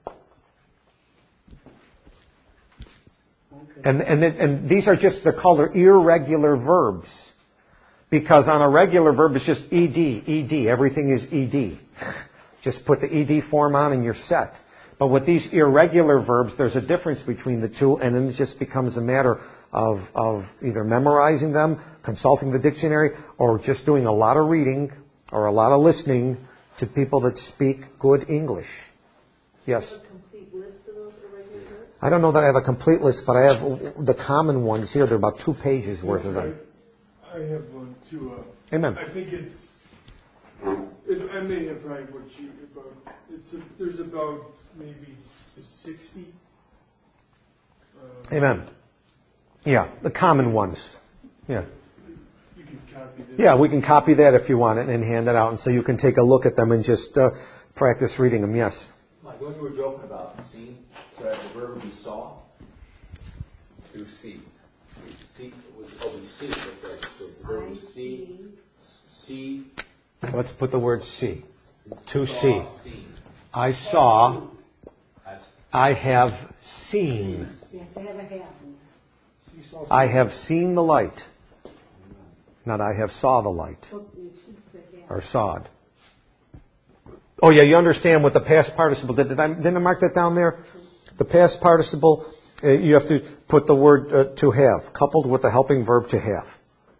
And, and, and these are just, they're called irregular verbs. Because on a regular verb, it's just ed, ed. Everything is ed. Just put the ed form on and you're set. But with these irregular verbs, there's a difference between the two, and then it just becomes a matter of, of either memorizing them, consulting the dictionary, or just doing a lot of reading or a lot of listening to people that speak good English. Yes? Do you have a complete list of those irregular verbs? I don't know that I have a complete list, but I have the common ones here. They're about two pages worth of them. I have one too. Uh, Amen. I think it's. It, I may have probably what you about. It's a, there's about maybe sixty. Uh, Amen. Yeah, the common ones. Yeah. You can copy that. Yeah, we can copy that if you want it and hand it out, and so you can take a look at them and just uh, practice reading them. Yes. Like when you were joking about seeing, so the verb would be saw. To see. See was oh we see. Okay. So the verb was see. See. Let's put the word see. To Saw, see. seen. I saw. As- I have seen. You have to have a have. I have seen the light. Not I have saw the light. Well, you should say have. Or sawed. Oh yeah, you understand what the past participle did. Did I, didn't I mark that down there? The past participle, uh, you have to put the word uh, to have, coupled with the helping verb to have.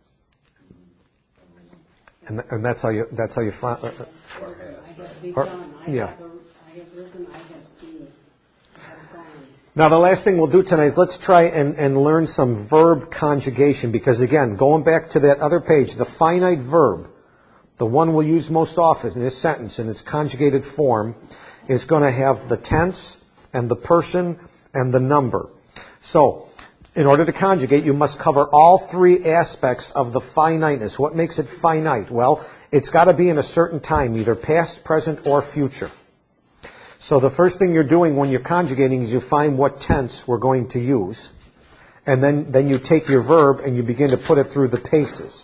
And, and that's how you, that's how you find, uh, I have begun. or- I yeah. have a, I have risen. I have seen. I have gone. Now the last thing we'll do tonight is let's try and, and learn some verb conjugation, because again, going back to that other page, the finite verb, the one we'll use most often in this sentence in its conjugated form, is going to have the tense and the person and the number. So, in order to conjugate, you must cover all three aspects of the finiteness. What makes it finite? Well, it's got to be in a certain time, either past, present, or future. So the first thing you're doing when you're conjugating is you find what tense we're going to use. And then, then you take your verb and you begin to put it through the paces.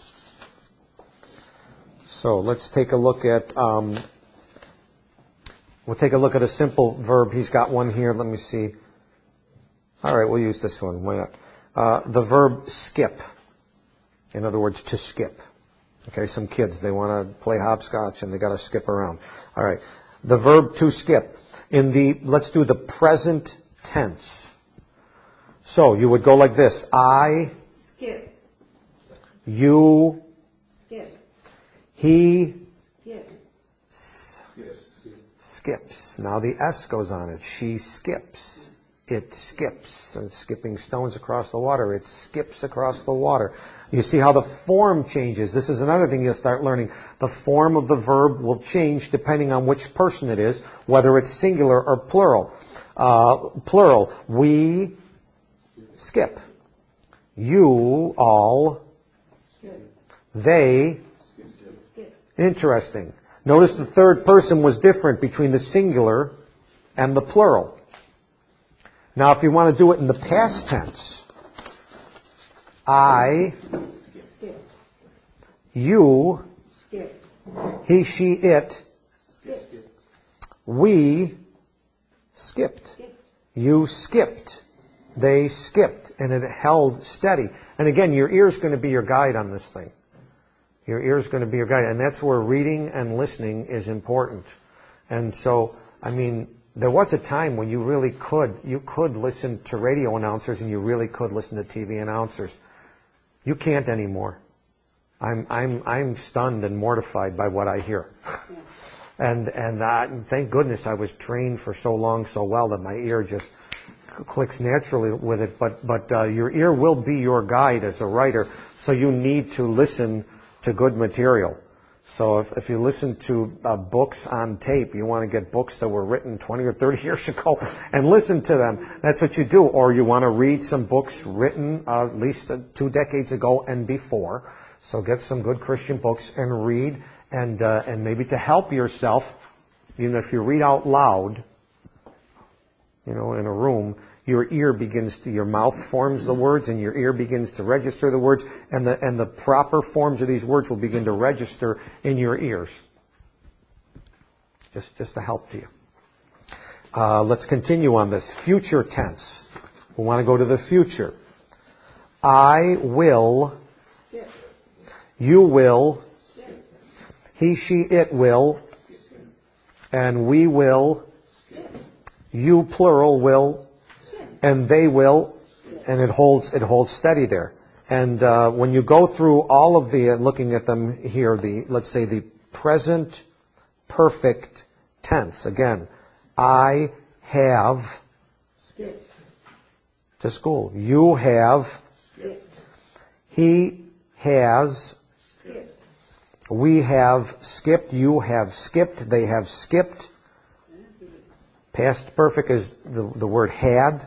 So let's take a look at, um, we'll take a look at a simple verb. He's got one here. Let me see. All right, we'll use this one. Why not? Uh, the verb skip. In other words, to skip. Okay, some kids, they want to play hopscotch and they got to skip around. All right, the verb to skip. In the, let's do the present tense. So you would go like this. I, Skip. you, Skip. he, Skip. skips. Now the S goes on it. She skips. it skips. And skipping stones across the water, it skips across the water. You see how the form changes. This is another thing you'll start learning. The form of the verb will change depending on which person it is, whether it's singular or plural. Uh, plural. We skip. You all. They. Interesting. Notice the third person was different between the singular and the plural. Now, if you want to do it in the past tense, I, Skipped. you, Skipped. he, she, it, Skipped. we skipped. Skipped. You skipped. They skipped. And it held steady. And again, your ear's going to be your guide on this thing. Your ear's going to be your guide. And that's where reading and listening is important. And so, I mean, there was a time when you really could, you could listen to radio announcers and you really could listen to T V announcers. You can't anymore. I'm, I'm, I'm stunned and mortified by what I hear. and, and uh, thank goodness I was trained for so long, so well that my ear just clicks naturally with it. But, but uh, your ear will be your guide as a writer, so you need to listen to good material. So if, if you listen to uh, books on tape, you want to get books that were written twenty or thirty years ago and listen to them. That's what you do. Or you want to read some books written uh, at least uh, two decades ago and before. So get some good Christian books and read. And, uh, and maybe to help yourself, you know, if you read out loud, you know, in a room, your ear begins to, your mouth forms the words and your ear begins to register the words, and the, and the proper forms of these words will begin to register in your ears. Just, just a help to you. Uh, let's continue on this. Future tense. We want to go to the future. I will. Skip. You will. Skip. He, she, it will. And we will. Skip. You, plural, will. And they will, and it holds it holds steady there. And uh, when you go through all of the, uh, looking at them here, the let's say the present perfect tense. Again, I have Skipped. to school. You have. Skipped. He has. Skipped. We have skipped. You have skipped. They have skipped. Past perfect is the, the word had.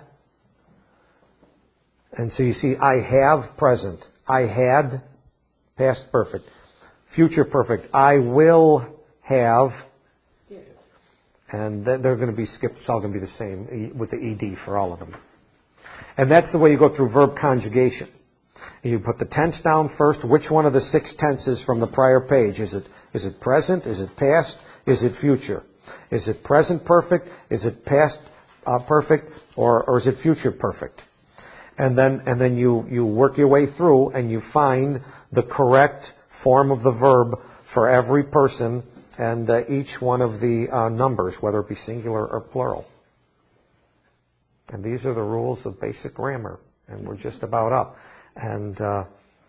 And so you see, I have present. I had past perfect. Future perfect. I will have. Skipped. And they're going to be skipped. It's all going to be the same with the ed for all of them. And that's the way you go through verb conjugation. You put the tense down first. Which one of the six tenses from the prior page? Is it, is it present? Is it past? Is it future? Is it present perfect? Is it past uh, perfect? Or, or is it future perfect? And then, and then you, you work your way through and you find the correct form of the verb for every person and uh, each one of the uh, numbers, whether it be singular or plural. And these are the rules of basic grammar. And we're just about up. And uh,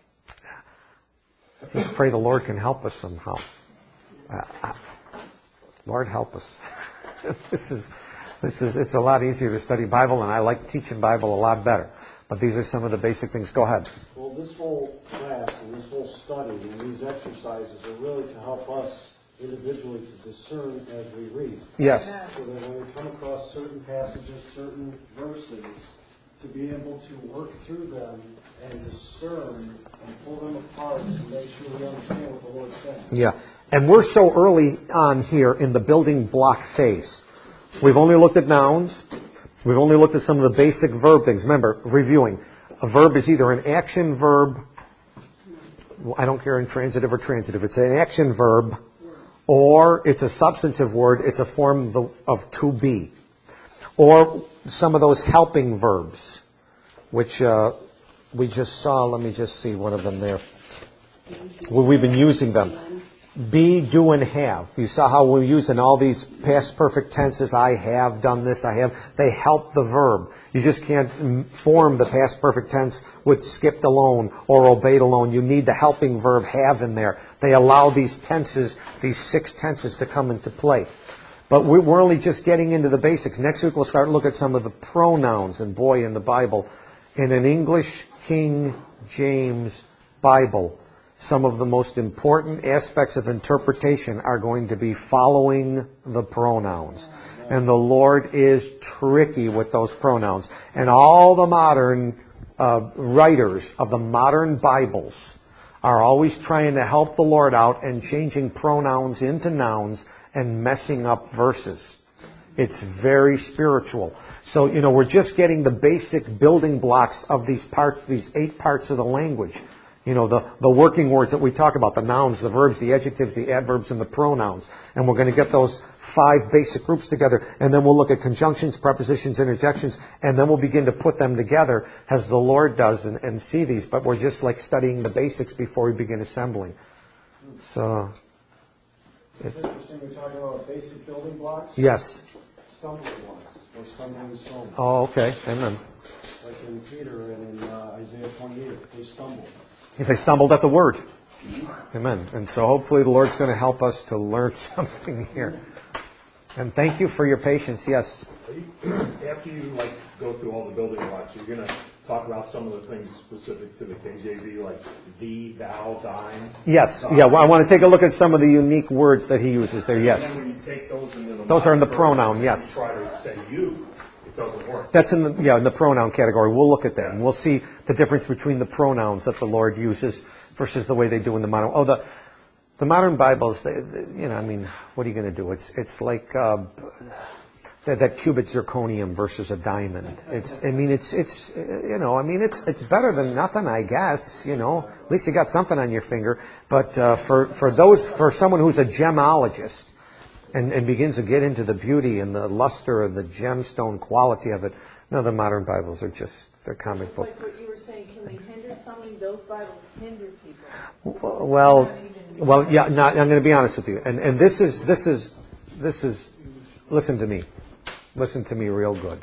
just pray the Lord can help us somehow. Uh, Lord, help us. this is, this is, it's a lot easier to study Bible, and I like teaching Bible a lot better. But these are some of the basic things. Go ahead. Well, this whole class and this whole study and these exercises are really to help us individually to discern as we read. Yes. So that when we come across certain passages, certain verses, to be able to work through them and discern and pull them apart to make sure we understand what the Lord's saying. Yeah. And we're so early on here in the building block phase. We've only looked at nouns. We've only looked at some of the basic verb things. Remember, reviewing. A verb is either an action verb. I don't care in transitive or transitive. It's an action verb. Or it's a substantive word. It's a form of to be. Or some of those helping verbs, which uh, we just saw. Let me just see one of them there. Well, we've been using them. Be, do, and have. You saw how we're using all these past perfect tenses. I have done this, I have. They help the verb. You just can't form the past perfect tense with skipped alone or obeyed alone. You need the helping verb have in there. They allow these tenses, these six tenses to come into play. But we- we're only just getting into the basics. Next week we'll start looking at some of the pronouns. And boy, in the Bible, in an English King James Bible, some of the most important aspects of interpretation are going to be following the pronouns. And the Lord is tricky with those pronouns. And all the modern uh, writers of the modern Bibles are always trying to help the Lord out and changing pronouns into nouns and messing up verses. It's very spiritual. So, you know, we're just getting the basic building blocks of these parts, these eight parts of the language. You know, the, the working words that we talk about, the nouns, the verbs, the adjectives, the adverbs, and the pronouns. And we're going to get those five basic groups together. And then we'll look at conjunctions, prepositions, interjections, and then we'll begin to put them together as the Lord does and, and see these. But we're just like studying the basics before we begin assembling. So, It's interesting we're talking about basic building blocks. yes. Stumbling blocks, or stumbling stones. Oh, okay. Amen. Like in Peter and in uh, Isaiah twenty-eight, they stumbled. They stumbled at the word. Amen. And so hopefully the Lord's going to help us to learn something here. And thank you for your patience. Yes. After you like go through all the building blocks, you're going to talk about some of the things specific to the K J V, like thee, thou, thine. Yes. Yeah. Well, I want to take a look at some of the unique words that he uses there. Yes. And then when you take those into the Those are in the modern pronoun. version, Yes. you try to say you, it doesn't work. That's in the yeah in the pronoun category. We'll look at that and we'll see the difference between the pronouns that the Lord uses versus the way they do in the modern. Oh, the the modern Bibles. They, they, you know, I mean, what are you going to do? It's it's like uh, that, that cubit zirconium versus a diamond. It's I mean it's it's you know I mean it's it's better than nothing, I guess. You know, at least you got something on your finger. But uh, for for those for someone who's a gemologist. And, and begins to get into the beauty and the luster and the gemstone quality of it. No, the modern Bibles are just, they're comic book. Like what you were saying, can they hinder something? Those Bibles hinder people. Well, well, yeah, not, I'm going to be honest with you. And, and this is, this is, this is, listen to me. Listen to me real good.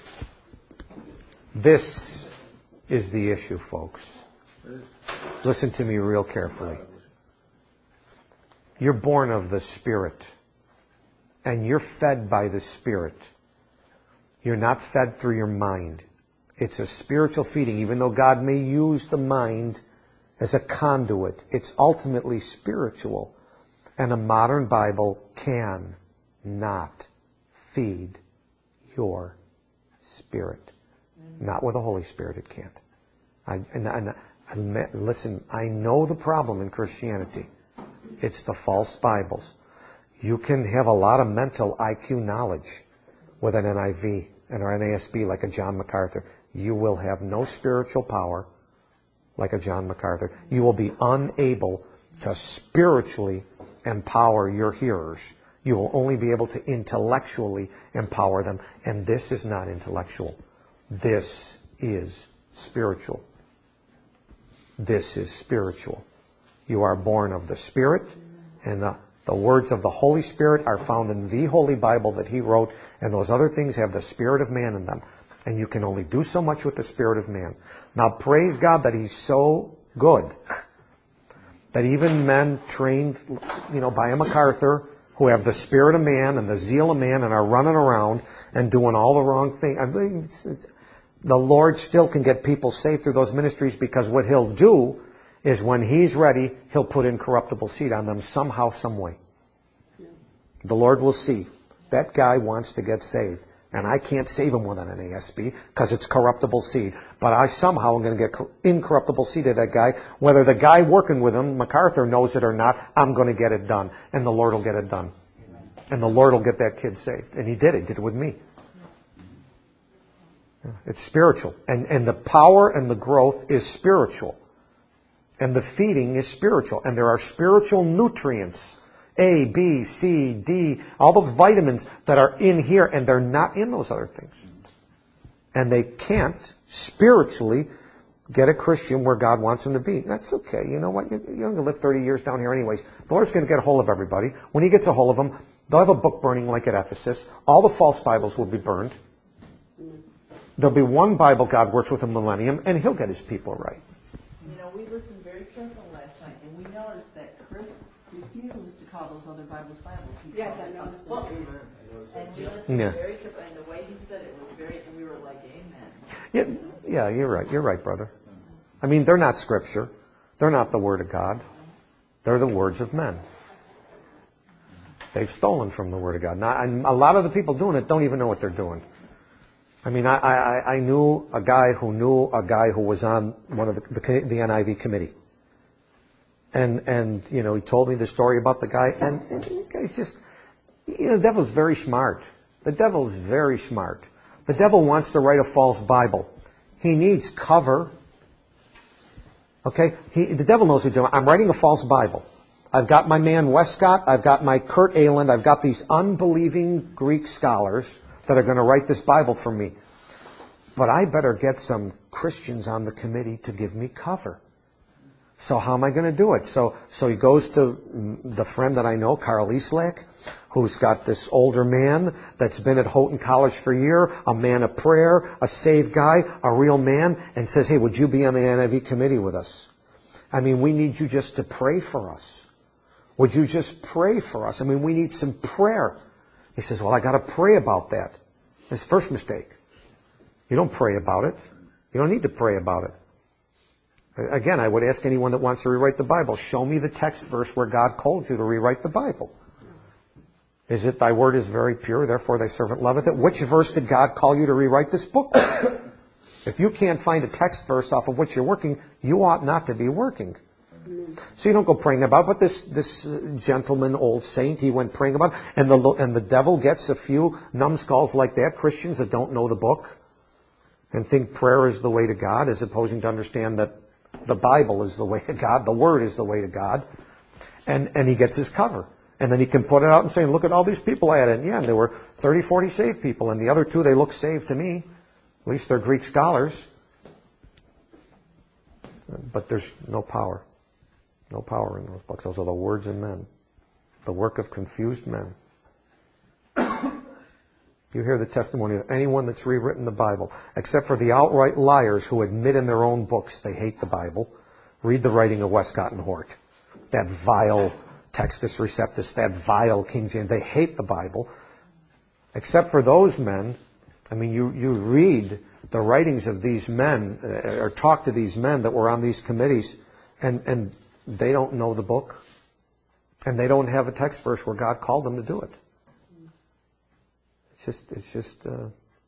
This is the issue, folks. Listen to me real carefully. You're born of the Spirit. And you're fed by the Spirit. You're not fed through your mind. It's a spiritual feeding. Even though God may use the mind as a conduit, it's ultimately spiritual. And a modern Bible can not feed your spirit. Not with the Holy Spirit it can't. I, and, and, and listen, I know the problem in Christianity. It's the false Bibles. You can have a lot of mental I Q knowledge with an N I V and or N A S B like a John MacArthur. You will have no spiritual power like a John MacArthur. You will be unable to spiritually empower your hearers. You will only be able to intellectually empower them. And this is not intellectual. This is spiritual. This is spiritual. You are born of the Spirit, and the The words of the Holy Spirit are found in the Holy Bible that He wrote, and those other things have the spirit of man in them. And you can only do so much with the spirit of man. Now, praise God that He's so good that even men trained, you know, by a MacArthur, who have the spirit of man and the zeal of man and are running around and doing all the wrong things. I mean, it's, it's, the Lord still can get people saved through those ministries, because what He'll do is when He's ready, He'll put incorruptible seed on them somehow, some way. Yeah. The Lord will see. That guy wants to get saved. And I can't save him with an N A S B because it's corruptible seed. But I somehow am going to get incorruptible seed to that guy. Whether the guy working with him, MacArthur, knows it or not, I'm going to get it done. And the Lord will get it done. Amen. And the Lord will get that kid saved. And He did it. He did it with me. Yeah. It's spiritual. And, and the power and the growth is spiritual. And the feeding is spiritual. And there are spiritual nutrients. A, B, C, D, all those vitamins that are in here, and they're not in those other things. And they can't spiritually get a Christian where God wants them to be. That's okay. You know what? You're going to live thirty years down here anyways. The Lord's going to get a hold of everybody. When He gets a hold of them, they'll have a book burning like at Ephesus. All the false Bibles will be burned. There'll be one Bible God works with a millennium, and He'll get His people right. You know, we listened very carefully last night, and we noticed that Chris refused to call those other Bibles Bibles. He Yes, called I it know. a book. And we listened Yeah. very carefully, and the way he said it was very, and we were like, amen. Yeah, yeah, you're right. You're right, brother. I mean, they're not Scripture. They're not the Word of God. They're the words of men. They've stolen from the Word of God. Now, and a lot of the people doing it don't even know what they're doing. I mean, I, I, I knew a guy who knew a guy who was on one of the, the, the N I V committee. And, and, you know, he told me the story about the guy, and, and the guy's just, you know, the devil's very smart. The devil is very smart. The devil wants to write a false Bible. He needs cover. Okay? He, the devil knows what he's doing. I'm writing a false Bible. I've got my man Westcott. I've got my Kurt Aland. I've got these unbelieving Greek scholars that are going to write this Bible for me. But I better get some Christians on the committee to give me cover. So how am I going to do it? So, so he goes to the friend that I know, Carl Eastlack, who's got this older man that's been at Houghton College for a year, a man of prayer, a saved guy, a real man, and says, hey, would you be on the N I V committee with us? I mean, we need you just to pray for us. Would you just pray for us? I mean, we need some prayer. He says, well, I got to pray about that. His first mistake. You don't pray about it. You don't need to pray about it. Again, I would ask anyone that wants to rewrite the Bible, show me the text verse where God called you to rewrite the Bible. Is it, thy word is very pure, therefore thy servant loveth it? Which verse did God call you to rewrite this book with? If you can't find a text verse off of which you're working, you ought not to be working. So you don't go praying about it. But this, this gentleman, old saint, he went praying about it. And the, and the devil gets a few numbskulls like that, Christians that don't know the book, and think prayer is the way to God, as opposing to understand that the Bible is the way to God, the Word is the way to God. And, and he gets his cover. And then he can put it out and say, look at all these people I had. And yeah, and there were thirty, forty saved people. And the other two, they look saved to me. At least they're Greek scholars. But there's no power. No power in those books. Those are the words of men. The work of confused men. You hear the testimony of anyone that's rewritten the Bible, except for the outright liars who admit in their own books they hate the Bible. Read the writing of Westcott and Hort. That vile Textus Receptus, that vile King James. They hate the Bible. Except for those men, I mean, you, you read the writings of these men, uh, or talk to these men that were on these committees, and, and they don't know the book. And they don't have a text verse where God called them to do it. It's just, it's just, uh,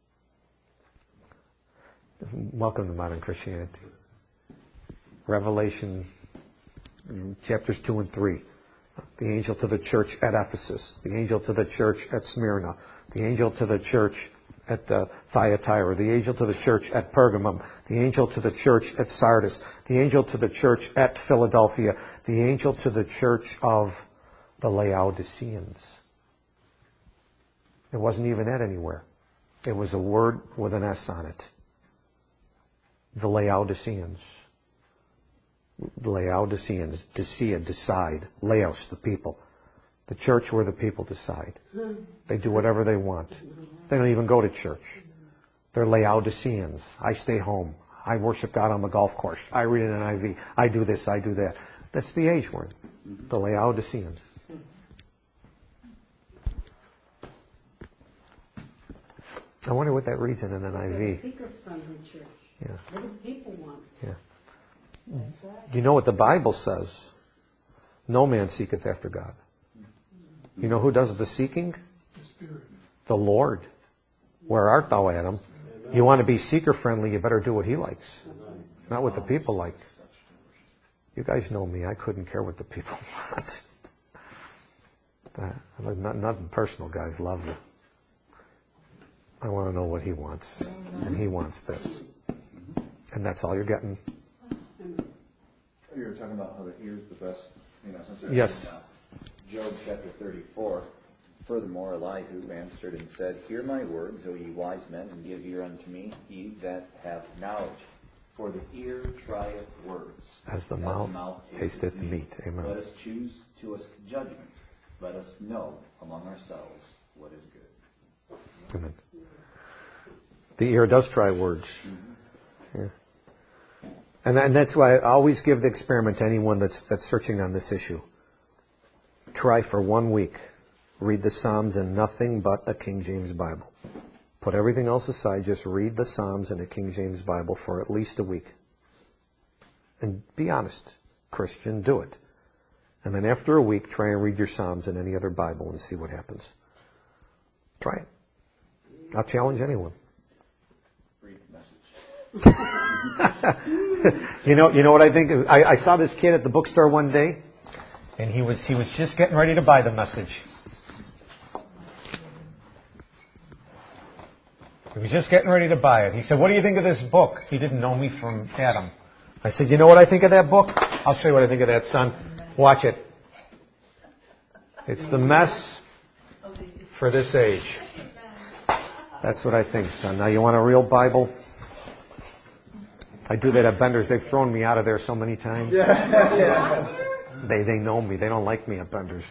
welcome to modern Christianity. Revelation, chapters two and three. The angel to the church at Ephesus. The angel to the church at Smyrna. The angel to the church at uh, Thyatira. The angel to the church at Pergamum. The angel to the church at Sardis. The angel to the church at Philadelphia. The angel to the church of the Laodiceans. It wasn't even at anywhere. It was a word with an S on it. The Laodiceans. The Laodiceans. Decea, decide. Laos, the people. The church where the people decide. They do whatever they want. They don't even go to church. They're Laodiceans. I stay home. I worship God on the golf course. I read an N I V. I do this, I do that. That's the age we're in. The Laodiceans. I wonder what that reads in an N I V. Seeker-friendly church. Yeah. What do people want? Yeah. You know what the Bible says? No man seeketh after God. You know who does the seeking? The Spirit. The Lord. Where art thou, Adam? You want to be seeker-friendly, you better do what He likes. Not what the people like. You guys know me. I couldn't care what the people want. Uh, not, nothing personal, guys. Love you. I want to know what He wants. And He wants this. And that's all you're getting. You were talking about how the ear is the best, you know, since Yes. Job chapter thirty-four. Furthermore, Elihu answered and said, Hear my words, O ye wise men, and give ear unto me, ye that have knowledge. For the ear trieth words, As the as mouth, the mouth tasteth meat. meat. Amen. Let us choose to us judgment. Let us know among ourselves what is good. Amen. The ear does try words. Mm-hmm. Yeah. And, and that's why I always give the experiment to anyone that's, that's searching on this issue. try for one week. Read the Psalms and nothing but a King James Bible. Put everything else aside. Just read the Psalms and a King James Bible for at least a week. And be honest, Christian, do it. And then after a week, try and read your Psalms and any other Bible and see what happens. Try it. I'll challenge anyone. Read the message. you know, you know what I think? I, I saw this kid at the bookstore one day, and he was he was just getting ready to buy the Message. He was just getting ready to buy it. He said, "What do you think of this book?" He didn't know me from Adam. I said, "You know what I think of that book? I'll show you what I think of that, son. Watch it. It's the mess for this age." That's what I think, son. Now, you want a real Bible? I do that at Bender's. They've thrown me out of there so many times. Yeah. Yeah. They they know me. They don't like me at Bender's.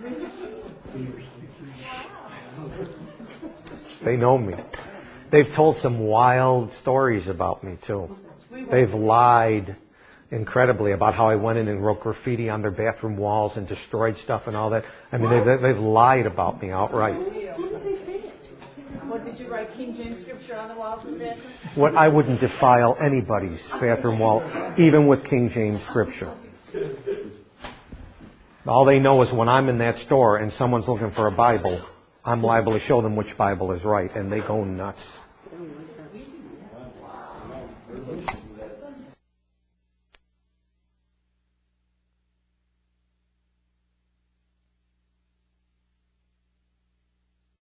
They know me. They've told some wild stories about me, too. They've lied incredibly about how I went in and wrote graffiti on their bathroom walls and destroyed stuff and all that. I mean, they've, they've lied about me outright. What, did you write King James scripture on the walls in the bathroom? What I wouldn't defile anybody's bathroom wall, even with King James scripture. All they know is when I'm in that store and someone's looking for a Bible, I'm liable to show them which Bible is right, and they go nuts.